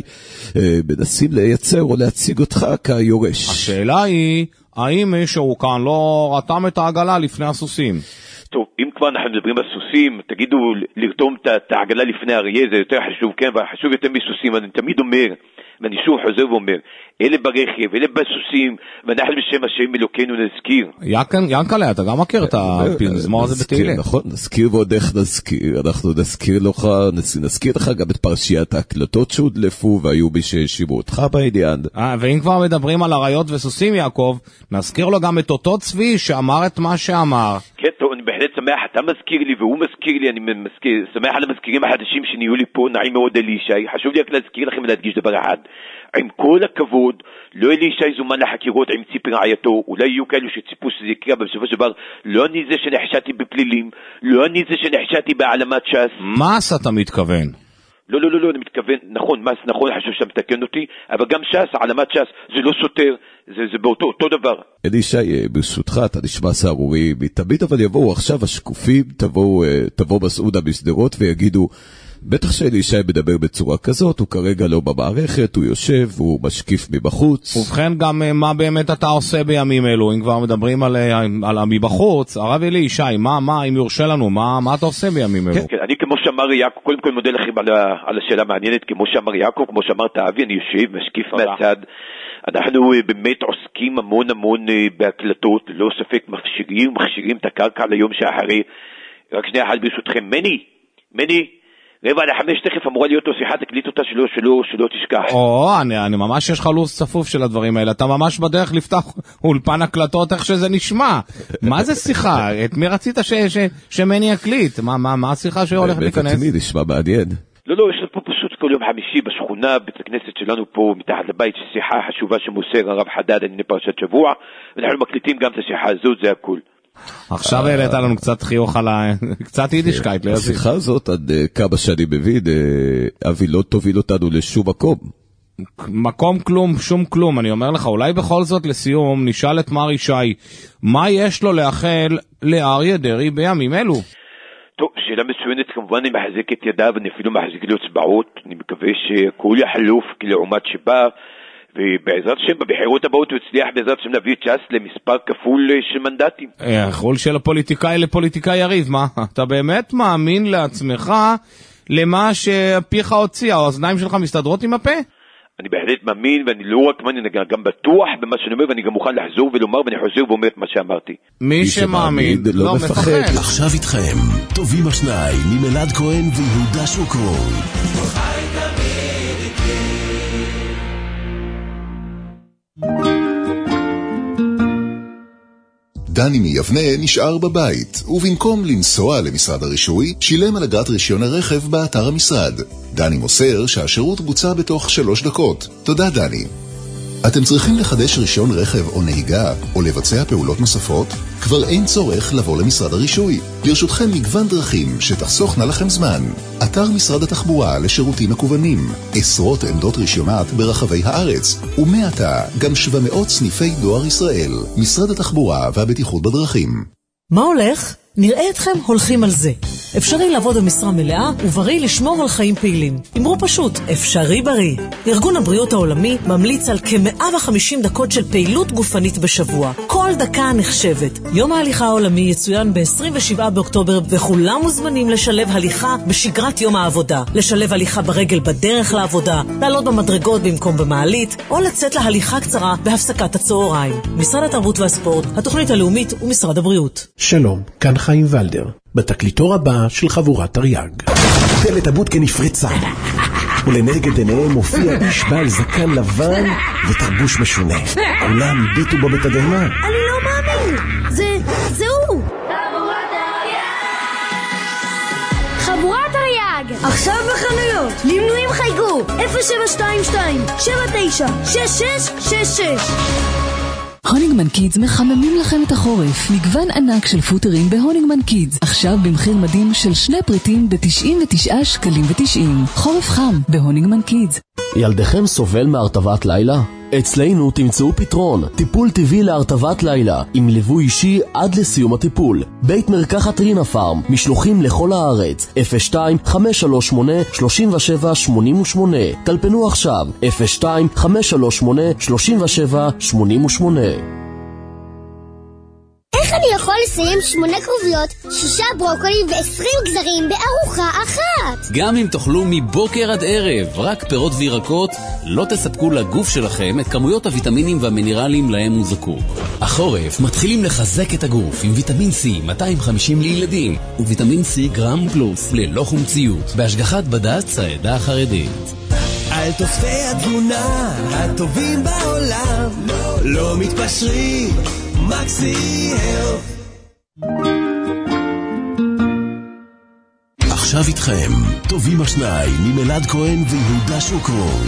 מנסים לייצר או להציג אותך כיורש. השאלה היא, האם מישהו כאן לא רתם את העגלה לפני הסוסים? טוב, אם כבר אנחנו מדברים על סוסים, תגידו, לרתום את העגלה לפני אריה, זה יותר חשוב, כן, וחשוב יותר מסוסים. אני תמיד אומר, ואני שוב חוזר ואומר, אלה ברכב, אלה בסוסים, ואנחנו בשם השם אלוקינו נזכיר. ינקלה, אתה גם מכיר את הפזמור הזה בתהילים. נכון, נזכיר ועוד איך נזכיר, אנחנו נזכיר לך, נזכיר לך גם את פרשיית ההקלטות שהודלפו, והיו מי שהשימו אותך בעניין. ואם כבר מדברים על אריות וסוסים, יעקב, נזכיר לו גם את אותו צבי שאמר את מה שאמר. כן, טוב, אני בהחלט שמח, אתה מזכיר לי והוא מזכיר לי, אני מזכיר, שמח על המזכירים החדשים שנהיו לי פה, נעים מאוד אלי ישי. חשוב לי רק להזכיר לכם ולהדגיש דבר אחד. עם כל הכבוד, לא אלי ישי זומן לחקירות עם ציפי רעייתו, אולי יהיו כאלו שציפו שזה יקרה, אבל בסופו של דבר, לא אני זה שנחשתי בפלילים, לא אני זה שנחשתי בהעלמת ש"ס. מס אתה מתכוון? לא, לא, לא, לא, אני מתכוון, נכון, מס, נכון, חשוב שאתה מתקן אותי, אבל גם ש"ס, העלמת ש"ס, זה לא סותר, זה, זה באותו, אותו דבר. אלי ישי, ברשותך, אתה נשמע סערורי מתמיד, אבל יבואו עכשיו השקופים, תבואו, תבואו מסעודה בסדרות ויגידו, בטח שאלי ישי מדבר בצורה כזאת, הוא כרגע לא במערכת, הוא יושב, הוא משקיף מבחוץ. ובכן גם מה באמת אתה עושה בימים אלו, אם כבר מדברים על, על מבחוץ, הרב אלי ישי, מה, מה, אם יורשה לנו, מה, מה אתה עושה בימים אלו? כן, כן, אני כמו שאמר יעקב, קודם כל מודה לכם על, על השאלה המעניינת, כמו שאמר יעקב, כמו שאמרת אבי, אני יושב, משקיף מהצד. אנחנו באמת עוסקים המון המון בהקלטות, לא ספק מכשירים, מכשירים את הקרקע ליום שאחרי. רק שנייה אחת ברשותכם, מני, מני, רבע לחמש תכף אמורה להיות לו שיחה, תקליט אותה שלא, שלא, שלא תשכח. או, אני, אני ממש יש לך לו"ז צפוף של הדברים האלה, אתה ממש בדרך לפתח אולפן הקלטות איך שזה נשמע. מה זה שיחה? את מי רצית ש, ש, שמני יקליט? מה, מה, מה השיחה שהולך להיכנס? באמת, נשמע מעניין. לא, לא, יש לנו פה פשוט כל יום חמישי בשכונה, בית הכנסת שלנו פה מתחת לבית, שיחה חשובה שמוסר הרב חדד, אני פרשת שבוע, ואנחנו מקליטים גם את השיחה הזאת, זה הכול. עכשיו העלית לנו קצת חיוך על ה... קצת יידישקייט. השיחה הזאת, עד כמה שאני מבין, אבי לא תוביל אותנו לשום מקום. מקום כלום, שום כלום. אני אומר לך, אולי בכל זאת לסיום נשאל את מר ישי, מה יש לו לאחל לאריה דרעי בימים אלו? טוב, שאלה מצוינת, כמובן אני מחזק את ידיו, אני אפילו מחזיק לו אצבעות, אני מקווה שכל יחלוף כלעומת שבא, ובעזרת השם בבחירות הבאות הוא הצליח בעזרת השם להביא את ש"ס למספר כפול של מנדטים. החול של הפוליטיקאי לפוליטיקאי יריב, מה? אתה באמת מאמין לעצמך למה שפיך הוציא, האוזניים שלך מסתדרות עם הפה? אני בהחלט מאמין, ואני לא רק מאמין, אני גם בטוח במה שאני אומר, ואני גם מוכן לחזור ולומר, ואני חוזר ואומר את מה שאמרתי. מי שמאמין לא מפחד. עכשיו איתכם, טובים השניים, ממלעד כהן ויהודה שוקרון. דני מיבנה נשאר בבית, ובמקום לנסוע למשרד הרישוי, שילם על אגרת רישיון הרכב באתר המשרד. דני מוסר שהשירות בוצע בתוך שלוש דקות. תודה דני. אתם צריכים לחדש רישיון רכב או נהיגה, או לבצע פעולות נוספות? כבר אין צורך לבוא למשרד הרישוי. לרשותכם מגוון דרכים שתחסוכנה לכם זמן. אתר משרד התחבורה לשירותים מקוונים, עשרות עמדות רישיונות ברחבי הארץ, ומעתה גם שבע מאות סניפי דואר ישראל. משרד התחבורה והבטיחות בדרכים. מה הולך? נראה אתכם הולכים על זה. אפשרי לעבוד במשרה מלאה ובריא לשמור על חיים פעילים. אמרו פשוט, אפשרי בריא. ארגון הבריאות העולמי ממליץ על כ-מאה וחמישים דקות של פעילות גופנית בשבוע. כל דקה נחשבת. יום ההליכה העולמי יצוין ב-עשרים ושבעה באוקטובר, וכולם מוזמנים לשלב הליכה בשגרת יום העבודה. לשלב הליכה ברגל בדרך לעבודה, לעלות במדרגות במקום במעלית, או לצאת להליכה קצרה בהפסקת הצהריים. משרד התרבות והספורט, התוכנית הלאומית ומשרד הבריאות. שלום, כאן חיים ולדר, בתקליטור הבא של חבורת תרי"ג. דלת הבודקה נפרצה, ולנגד עיניהם מופיע איש בעל זקן לבן ותרבוש משונה. כולם הביטו בו בתדהמה. אני לא מאמין, זה, זה הוא. חבורת תרי"ג, עכשיו בחנויות, למנויים חייגו אפס שבע שתיים שתיים שבע תשע שש שש שש שש. הונינגמן קידס מחממים לכם את החורף. מגוון ענק של פוטרים בהונינגמן קידס. עכשיו במחיר מדהים של שני פריטים ב-תשעים ותשעה שקלים ותשעים. חורף חם בהונינגמן קידס. ילדכם סובל מהרטבת לילה? אצלנו תמצאו פתרון, טיפול טבעי להרטבת לילה, עם ליווי אישי עד לסיום הטיפול. בית מרקחת רינה פארם, משלוחים לכל הארץ, אפס שתיים חמש שלוש שמונה שלוש שבע שמונה שמונה. טלפנו עכשיו, אפס שתיים חמש שלוש שמונה שלוש שבע שמונה שמונה. איך אני יכול לסיים שמונה כרוביות, שישה ברוקולים ועשרים גזרים בארוחה אחת? גם אם תאכלו מבוקר עד ערב רק פירות וירקות, לא תספקו לגוף שלכם את כמויות הוויטמינים והמינרלים להם הוא זקוק. החורף מתחילים לחזק את הגוף עם ויטמין C מאתיים וחמישים לילדים, וויטמין C גרם פלוס ללא חומציות, בהשגחת בד"ץ העדה החרדית. על תוספי התזונה הטובים בעולם, לא, לא מתפשרים, מקסי הלף. עכשיו איתכם, טובים השניים, ממלעד כהן ויהודה שוקרון.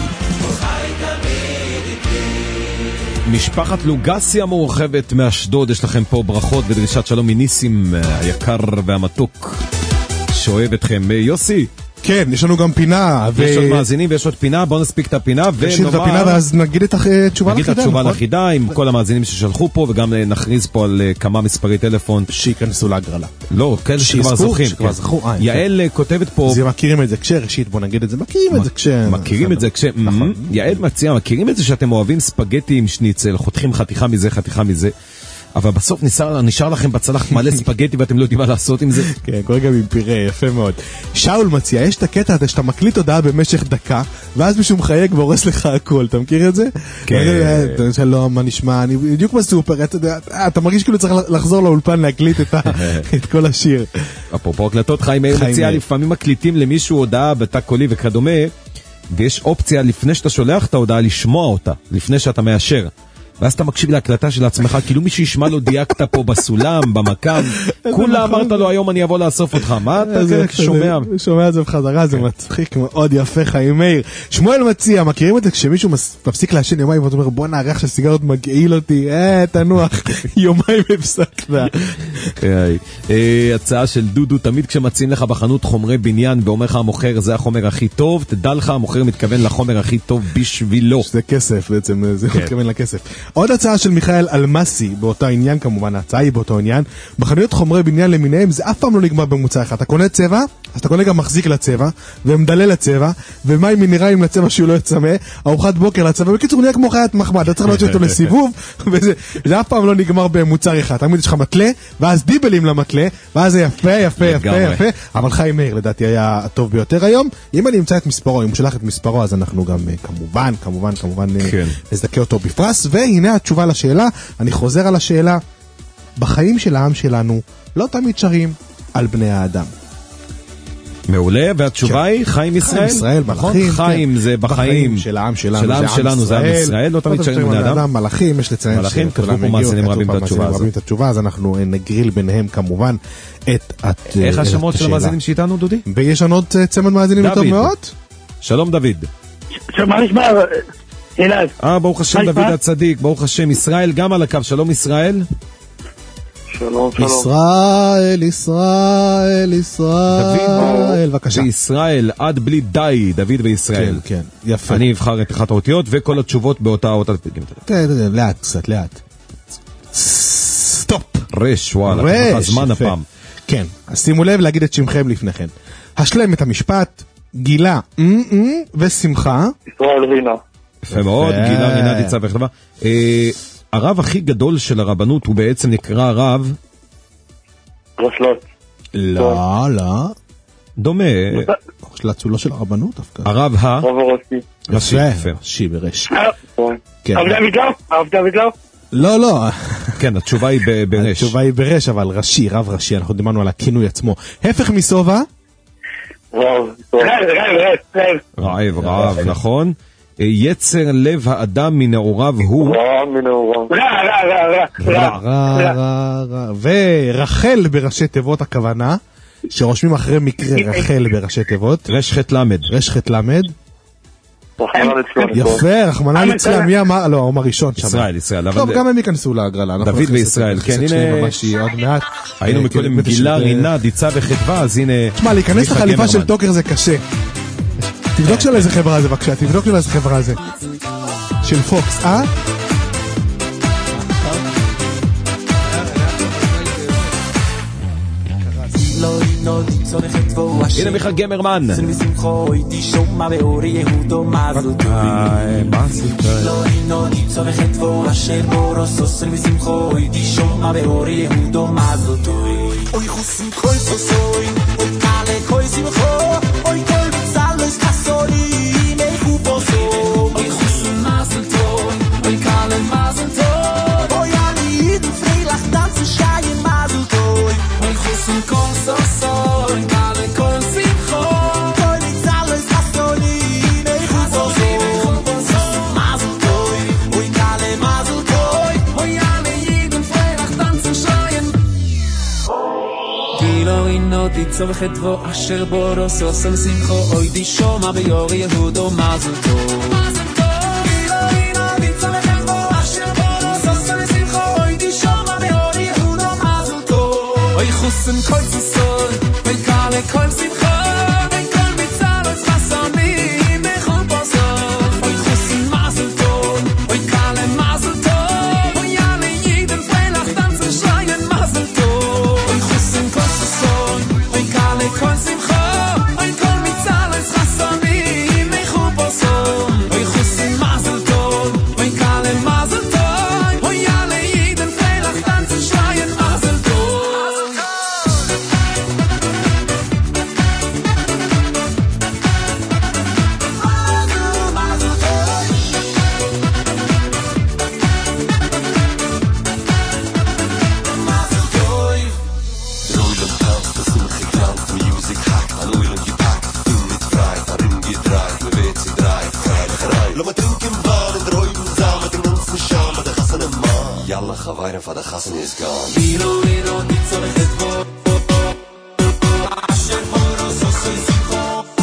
משפחת לוגסי המורחבת מאשדוד, יש לכם פה ברכות ודרישת שלום מניסים היקר והמתוק שאוהב אתכם. יוסי, כן, יש לנו גם פינה. יש עוד מאזינים ויש עוד פינה, בואו נספיק את הפינה נשאיר את הפינה ואז נגיד את התשובה לחידה. נגיד את התשובה לחידה עם כל המאזינים ששלחו פה, וגם נכריז פה על כמה מספרי טלפון שיכנסו להגרלה. לא, כאלה שכבר זוכים. יעל כותבת פה, זה מכירים את זה כשראשית, בוא נגיד את זה, מכירים את זה כש... מכירים את זה כש... יעל מציעה, מכירים את זה שאתם אוהבים ספגטי עם שניצל, חותכים חתיכה מזה, חתיכה מזה, אבל בסוף נשאר, נשאר לכם בצלחת מלא ספגטי ואתם לא יודעים מה לעשות עם זה. כן, קורה גם עם פירה, יפה מאוד. שאול מציע, יש את הקטע הזה שאתה מקליט הודעה במשך דקה, ואז מישהו מחייג והורס לך הכל, אתה מכיר את זה? כן. שלום, מה נשמע? אני בדיוק בסופר, אתה יודע, אתה מרגיש כאילו צריך לחזור לאולפן להקליט את כל השיר. אפרופו הקלטות, חיים מאיר מציע, לפעמים מקליטים למישהו הודעה בתא קולי וכדומה, ויש אופציה לפני שאתה שולח את ההודעה לשמוע אותה, לפני שאתה מאשר. ואז אתה מקשיב להקלטה של עצמך, כאילו מי שישמע לו דייקת פה בסולם, במקם, כולה אמרת לו היום אני אבוא לאסוף אותך, מה אתה שומע? שומע את זה בחזרה, זה מצחיק מאוד יפה, חיים מאיר. שמואל מציע, מכירים את זה כשמישהו מפסיק לעשן יומיים, ואתה אומר בוא נערך של סיגרות מגעיל אותי, אה תנוח, יומיים הפסקת. הצעה של דודו, תמיד כשמציעים לך בחנות חומרי בניין ואומר לך המוכר זה החומר הכי טוב, תדע לך המוכר מתכוון לחומר הכי טוב בשבילו. זה כסף בעצם, זה מתכוון לכסף. עוד הצעה של מיכאל אלמסי, באותו עניין כמובן, ההצעה היא באותו עניין, בחנויות חומרי בניין למיניהם זה אף פעם לא נגמר במוצר אחד, אתה קונה צבע, אז אתה קונה גם מחזיק לצבע, ומדלל לצבע, ומים מינרלים לצבע שהוא לא יצמא, ארוחת בוקר לצבע, בקיצור נהיה כמו חיית מחמד, אתה צריך להוציא אותו לסיבוב, וזה אף פעם לא נגמר במוצר אחד, תמיד יש לך מטלה, ואז דיבלים למטלה, ואז זה יפה, יפה, יפה, יפה, אבל חיים מאיר לדעתי היה הטוב ביותר היום, אם אני אמצא את מספרו, אם הוא שלח את מספרו, אז אנחנו גם כמובן, כמובן, כמובן נזדכה אותו בפרס, והנה התשובה לשאלה, אני חוזר על השאלה, בחיים של העם שלנו לא תמיד שרים על בני האדם. מעולה, והתשובה היא חיים ישראל. חיים ישראל, מלאכים. חיים זה בחיים של העם שלנו. של העם שלנו זה עם ישראל, לא תמיד שרים בני אדם. מלאכים, יש לציין. מלאכים, כתבו פה מאזינים רבים את התשובה הזאת. אז אנחנו נגריל ביניהם כמובן את השאלה. איך השמות של המאזינים שאיתנו, דודי? ויש עוד צמד מאזינים טוב מאוד. שלום דוד. מה נשמע? אלעד. אה, ברוך השם דוד הצדיק, ברוך השם. ישראל גם על הקו, שלום ישראל. שלום, שלום. ישראל, ישראל, ישראל. בבקשה. וישראל, עד בלי די, דוד וישראל. כן, כן, יפה. אני אבחר את אחת האותיות, וכל התשובות באותה אותה. כן, לאט, קצת, לאט. סטופ. רש, וואלה, ככה זמן הפעם. כן, אז שימו לב להגיד את שמכם לפניכם. השלם את המשפט, גילה, ושמחה. ישראל רינה. יפה מאוד, גילה רינה דיצה וכתבה. הרב הכי גדול של הרבנות הוא בעצם נקרא רב... רשל"צ. לא, לא. דומה. רשל"צ הוא לא של הרבנות דווקא. הרב ה... הרב הראשי. ראשי, יפה. ראשי ברש. הרב דוד לאו? הרב דוד לאו? לא, לא. כן, התשובה היא ברש. התשובה היא ברש, אבל ראשי, רב ראשי, אנחנו דיברנו על הכינוי עצמו. הפך מסובה? רב. רב, רב, רב. רעב, רעב, נכון. יצר לב האדם מנעוריו הוא... רע מנעוריו. רע, רע, רע, רע. רע, רע, ורחל בראשי תיבות הכוונה, שרושמים אחרי מקרה רחל בראשי תיבות. רש חט למד. רש חט למד. יפה, רחמנא ליצלן, מי אמר? לא, הוא הראשון שם. ישראל, ישראל. טוב, גם הם ייכנסו להגרלה. דוד וישראל, כן, הנה... היינו מקודם גילה, רינה, דיצה וחטבה, אז הנה... תשמע, להיכנס לחליפה של טוקר זה קשה. תבדוק של איזה חברה זה בבקשה, תבדוק של איזה חברה זה. של פוקס, אה? הנה מיכה גמרמן. צורך את בו אשר בו רוסוס על שמחו אוי די שומע ביור יהודו מזל טוב מזל טוב אילו אינו די צורך את בו אשר בו רוסוס על שמחו אוי די שומע ביור יהודו מזל טוב אוי חוסן כל צסוי אוי קלה כל שמחה אוי כל מצל אוי חסמים בכל פוסוף אוי חוסן מזל טוב אוי קלה מזל טוב אוי יאללה יידן פרילך דנצן שליין מזל טוב אוי חוסן כל צסוי כל שמחה, אוי כל מצל אז חסמים מחופוסו אוי חוסי מזל טוב, אוי קלה מזל טוב אוי יאללה יידן פרילך דנצן שליין מזל טוב לא מתאים כמבן את רוי וזם אתם נוץ משם עד החסר my chavayim for the chassan is gone. Vino, vino, titzolech et vo Asher boro soso isimcho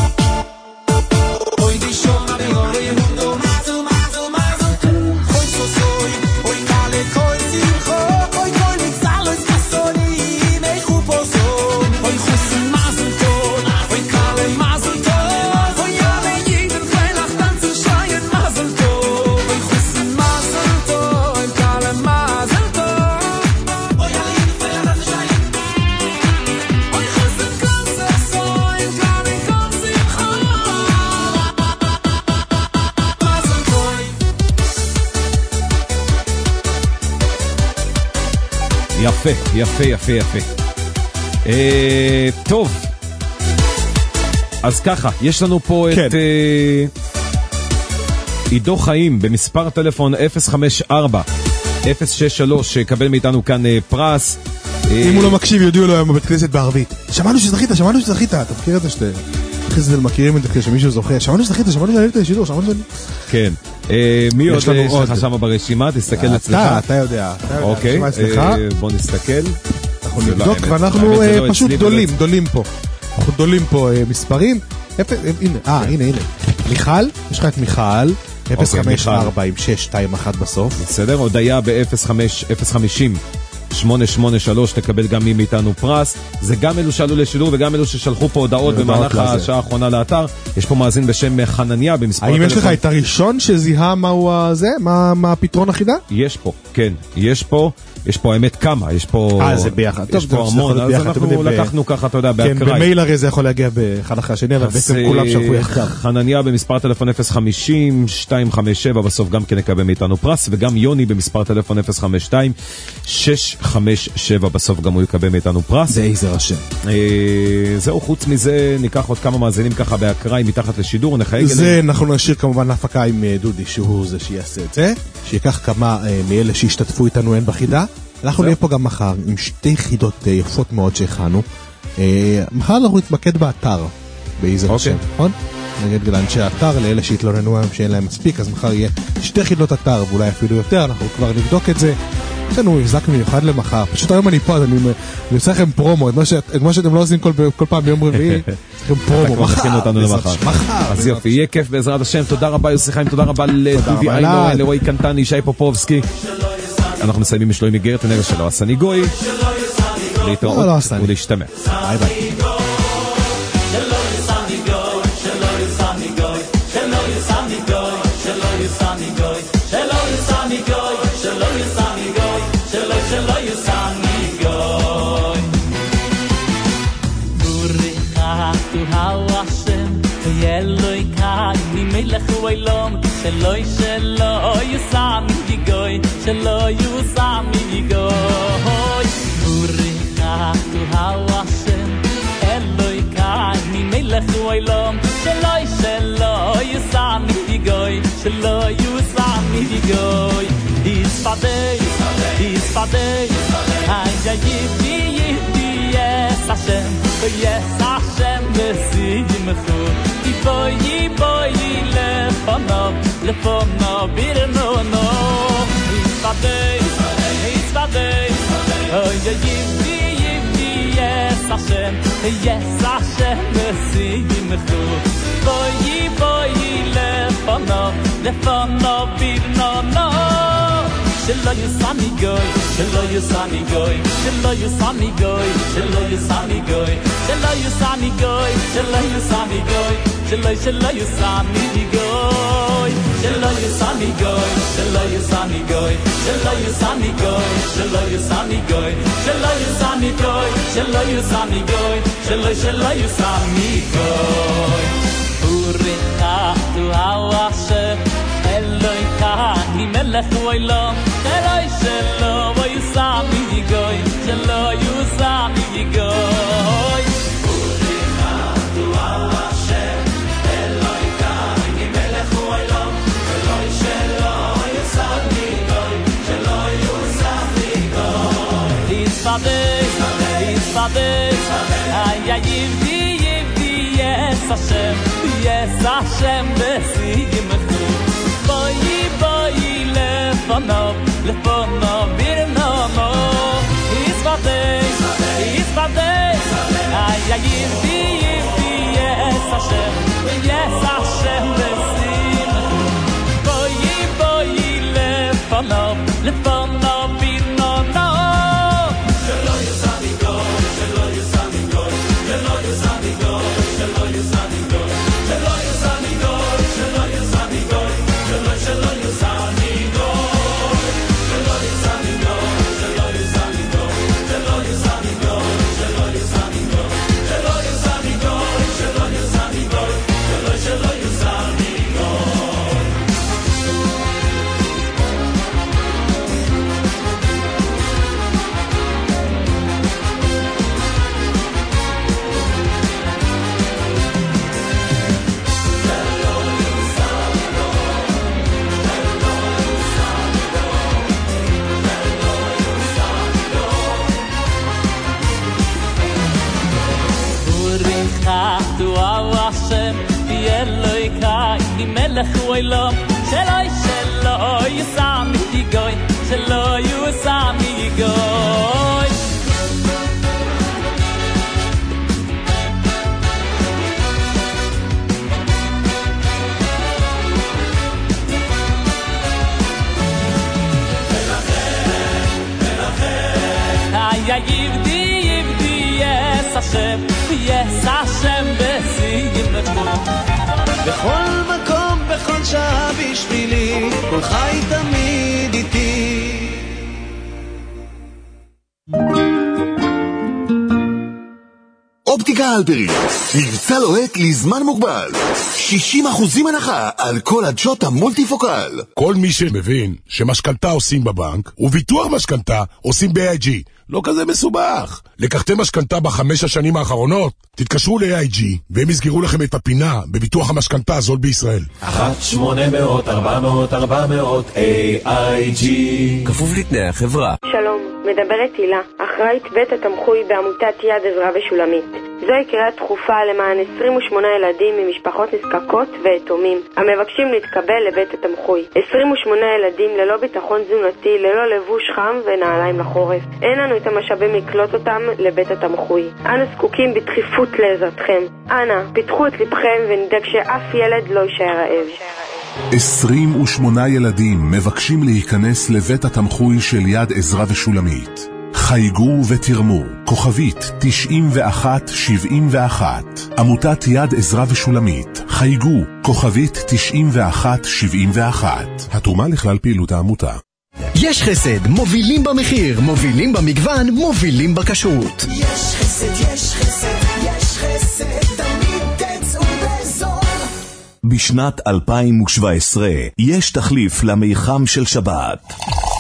Oy dishona beore yehudo Mazu, mazu, mazu Oy sosoi, oy kale koi simcho Oy koi mitzalo es kasoni Mei chuposo Oy chusin mazu ton Oy kale mazu ton Oy yale jeden freilach tanzen scheien mazu ton Oy chusin mazu ton Oy kale mazu ton Oy yale jeden freilach tanzen scheien Oy chusin kanze so Oy kale koi simcho Mazu ton יפה, יפה, יפה, יפה. אה, טוב. אז ככה, יש לנו פה כן. את אה, עידו חיים במספר טלפון אפס חמש ארבע אפס שש שלוש שקבל מאיתנו כאן אה, פרס. אה, אם הוא לא מקשיב, יודיעו לו היום בבית כנסת בערבית. שמענו שזכית, שמענו שזכית. אתה מכיר את זה שאתה... אחרי זה מכירים את זה כשמישהו זוכה. שמענו שזכית, שמענו שזכית לשידור, שמענו שזכית. כן. אה, מי עוד יש לנו יש עוד. לך שם ברשימה? תסתכל אתה, אצלך. אתה יודע, אתה יודע. אוקיי, הרשימה אצלך. אה, בוא נסתכל. אנחנו זה לא נבדוק, האמת. ואנחנו האמת, זה אה, לא פשוט אצלי דולים, ולא- דולים פה. אנחנו דולים פה אה, מספרים. אפ- אה, הנה, אה, הנה, הנה. מיכל, יש לך את מיכל, אפס חמש ארבע עם שש שתיים אחת בסוף. בסדר, הודעה ב-אפס חמש אפס חמישים שמונה שמונה שלוש תקבל גם מי מאיתנו פרס. זה גם אלו שעלו לשידור וגם אלו ששלחו פה הודעות במהלך לזה. השעה האחרונה לאתר. יש פה מאזין בשם חנניה במספר האם יש לך הטלפון. את הראשון שזיהה מהו הזה? מה מה הפתרון החידה? יש פה, כן, יש פה, יש פה האמת כמה, יש פה, אה, זה ביחד. יש טוב, פה זה יכול המון, להיות אז ביחד, אתם אנחנו יודעים, ב- לקחנו ככה, אתה יודע, כן, באקראי. במייל הרי זה יכול להגיע באחד אחרי השני, אבל אז, בעצם אה, כולם שלחו יחדיו. חנניה במספר טלפון אפס חמישים שתיים חמש שבע בסוף גם כן נקבל מאיתנו פרס, וגם יוני במספר טלפון אפס חמש שתיים שש חמש שבע בסוף גם הוא יקבל מאיתנו פרס. בעזר השם. אה, זהו, חוץ מזה ניקח עוד כמה מאזינים ככה באקראי מתחת לשידור, נחייג זה אליהם. אנחנו נשאיר כמובן להפקה עם אה, דודי שהוא זה שיעשה את זה, שיקח כמה אה, מאלה שהשתתפו איתנו הן בחידה. אנחנו נהיה פה גם מחר עם שתי חידות אה, יפות מאוד שהכנו. אה, מחר אנחנו נתמקד באתר בעזר השם, נכון? נגיד לאנשי האתר, לאלה שהתלוננו היום שאין להם מספיק, אז מחר יהיה שתי חידות אתר ואולי אפילו יותר, אנחנו כבר נבדוק את זה. יש לנו החזק מיוחד למחר, פשוט היום אני פה, אז אני אני עושה לכם פרומו, את מה ש- את מה שאתם לא עושים כל כל פעם ביום רביעי, יש לכם אתה פרומו, כבר מכין אותנו בעזרת- למחר. מחר. אז יופי, יהיה כיף בעזרת השם. תודה רבה יוסי חיים, תודה רבה לדודי רבה, איינור, אלעד. לרועי קנטני, שי פופובסקי. אנחנו מסיימים עם שלומי גרט, הנגע שלו, הסני גוי. לא, לא להתראות הסני. ולהשתמע. ביי ביי. שלוי שלוי יסמי יגוי שלוי יסמי יגוי בוריך תו הוואשם אלוי קאני מלך וילום שלוי שלוי יסמי יגוי שלוי יסמי יגוי יספדי יספדי היי יבי יבי יס השם יס השם וסימחו יבוי יבוי לפונוב לפונוב בירנו נו יספדי יספדי אוי יבי יבי יס השם יס השם וסימחו יבוי יבוי לפונוב לפונוב בירנו נו שלא יסמי גוי, שלא יסמי גוי, שלא יסמי גוי, שלא יסמי גוי, שלא יסמי גוי, שלא יסמי גוי, שלא שלא יסמי גוי, שלא יסמי גוי, שלא יסמי גוי, שלא יסמי גוי, שלא יסמי גוי, שלא יסמי גוי, שלא יסמי גוי, שלא שלא יסמי גוי. אוריך תו הוואשם אלוי קאני מלך וילום אלוי שלו ויסמי יגוי שלו יסמי יגוי אוריך תו הוואשם אלוי קאני מלך וילום אלוי שלו יסמי יגוי שלו יסמי יגוי יספדי יספדי איי יבי יבי יס השם יס השם בסיגמחו בואי בואי לפונוב לפונוב Hashem, yes Hashem v'simchu. Boyi, boyi lefanov, lefanov binono. Shelo yosami goy, shelo yosami goy, shelo yosami goy, shelo yosami goy, shelo yosami goy, shelo yosami goy, shelo shelo yosami goy, shelo yosami goy, shelo yosami goy, shelo yosami goy, shelo yosami goy, shelo yosami goy, shelo yosami goy, shelo shelo yosami goy. Du au Hashem, di Elokai, di Melech Olam, Sheloi, Sheloi, Yisami Yigoy, Sheloi, Yisami Yigoy. Ay, ay, yivdi, yivdi, yes Hashem, yes Hashem v'simchu. בכל מקום, בכל שעה בשבילי, כל חי תמיד איתי. אופטיקה הלפרין, מבצע לוהט לזמן מוגבל, שישים אחוזים הנחה על כל הדשות המולטיפוקל. כל מי שמבין שמשכנתה עושים בבנק וביטוח משכנתה עושים ב-איי איי ג'י, לא כזה מסובך. לקחתם משכנתה בחמש השנים האחרונות? תתקשרו ל-איי איי ג'י והם יסגרו לכם את הפינה בביטוח המשכנתה הזול בישראל. אחת שמונה מאות ארבע מאות ארבע מאות איי איי ג'י, כפוף לתנאי החברה. שלום, מדברת הילה, אחראית בית התמחוי בעמותת יד עזרא ושולמית. זוהי קריאה דחופה למען עשרים ושמונה ילדים ממשפחות נזקקות ויתומים המבקשים להתקבל לבית התמחוי. עשרים ושמונה ילדים ללא ביטחון תזונתי, ללא לבוש חם ונעליים לחורף. אין לנו את המשאבים לקלוט אותם לבית התמחוי. אנו זקוקים בדחיפות לעזרתכם. אנא, פיתחו את לבכם ונדאג שאף ילד לא יישאר רעב. עשרים ושמונה ילדים מבקשים להיכנס לבית התמחוי של יד עזרא ושולמית. חייגו ותרמו, כוכבית תשעים ואחת שבעים ואחת. עמותת יד עזרא ושולמית, חייגו, כוכבית תשעים ואחת שבעים ואחת. התרומה לכלל פעילות העמותה. יש חסד, מובילים במחיר, מובילים במגוון, מובילים בכשרות. יש חסד, יש חסד, יש חסד, תמיד תצאו בזול. בשנת אלפיים שבע עשרה יש תחליף למיחם של שבת.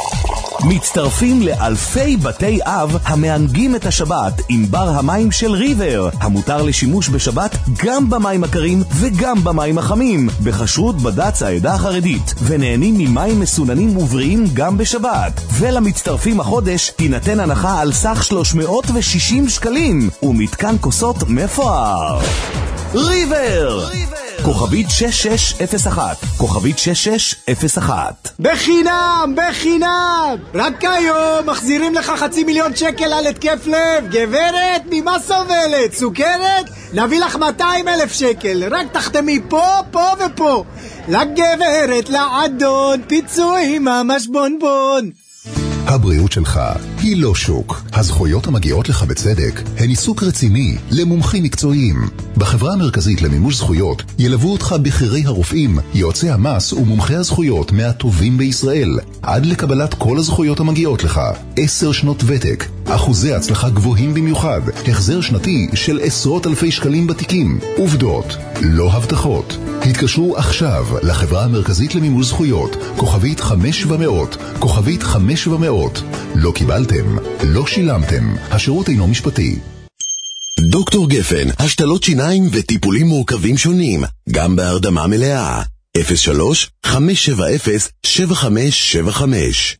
מצטרפים לאלפי בתי אב המענגים את השבת עם בר המים של ריבר, המותר לשימוש בשבת גם במים הקרים וגם במים החמים, בכשרות בד"ץ העדה החרדית, ונהנים ממים מסוננים ובריאים גם בשבת. ולמצטרפים החודש תינתן הנחה על סך שלוש מאות ושישים שקלים ומתקן כוסות מפואר. ריבר! כוכבית שש שש אפס אחת, כוכבית שש שש אפס אחת. בחינם, בחינם! רק היום מחזירים לך חצי מיליון שקל על התקף לב. גברת, ממה סובלת? סוכרת? נביא לך מאתיים אלף שקל. רק תחתמי פה, פה ופה. לגברת, לעדון, פיצויים ממש בונבון. הבריאות שלך היא לא שוק. הזכויות המגיעות לך בצדק הן עיסוק רציני למומחים מקצועיים. בחברה המרכזית למימוש זכויות ילוו אותך בכירי הרופאים, יועצי המס ומומחי הזכויות מהטובים בישראל, עד לקבלת כל הזכויות המגיעות לך. עשר שנות ותק, אחוזי הצלחה גבוהים במיוחד, החזר שנתי של עשרות אלפי שקלים בתיקים. עובדות, לא הבטחות. התקשרו עכשיו לחברה המרכזית למימוש זכויות, כוכבית חמש ומאות, כוכבית חמש ומאות. לא קיבלתם, לא שילמתם, השירות אינו משפטי. דוקטור גפן, השתלות שיניים וטיפולים מורכבים שונים, גם בהרדמה מלאה. אפס שלוש חמש שבע אפס שבע חמש שבע חמש.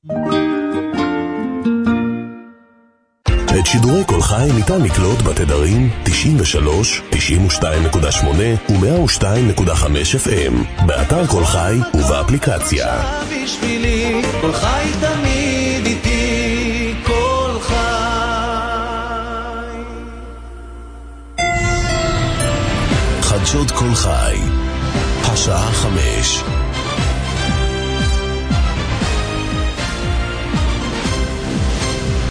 את שידורי כל חי ניתן לקלוט בתדרים תשעים ושלוש, תשעים ושתיים נקודה שמונה ו-מאה ושתיים נקודה חמש אף אם, באתר כל חי ובאפליקציה. בשבילי, כל חי תמיד איתי, כל חי. חדשות חדשות כל חי. השעה חמש.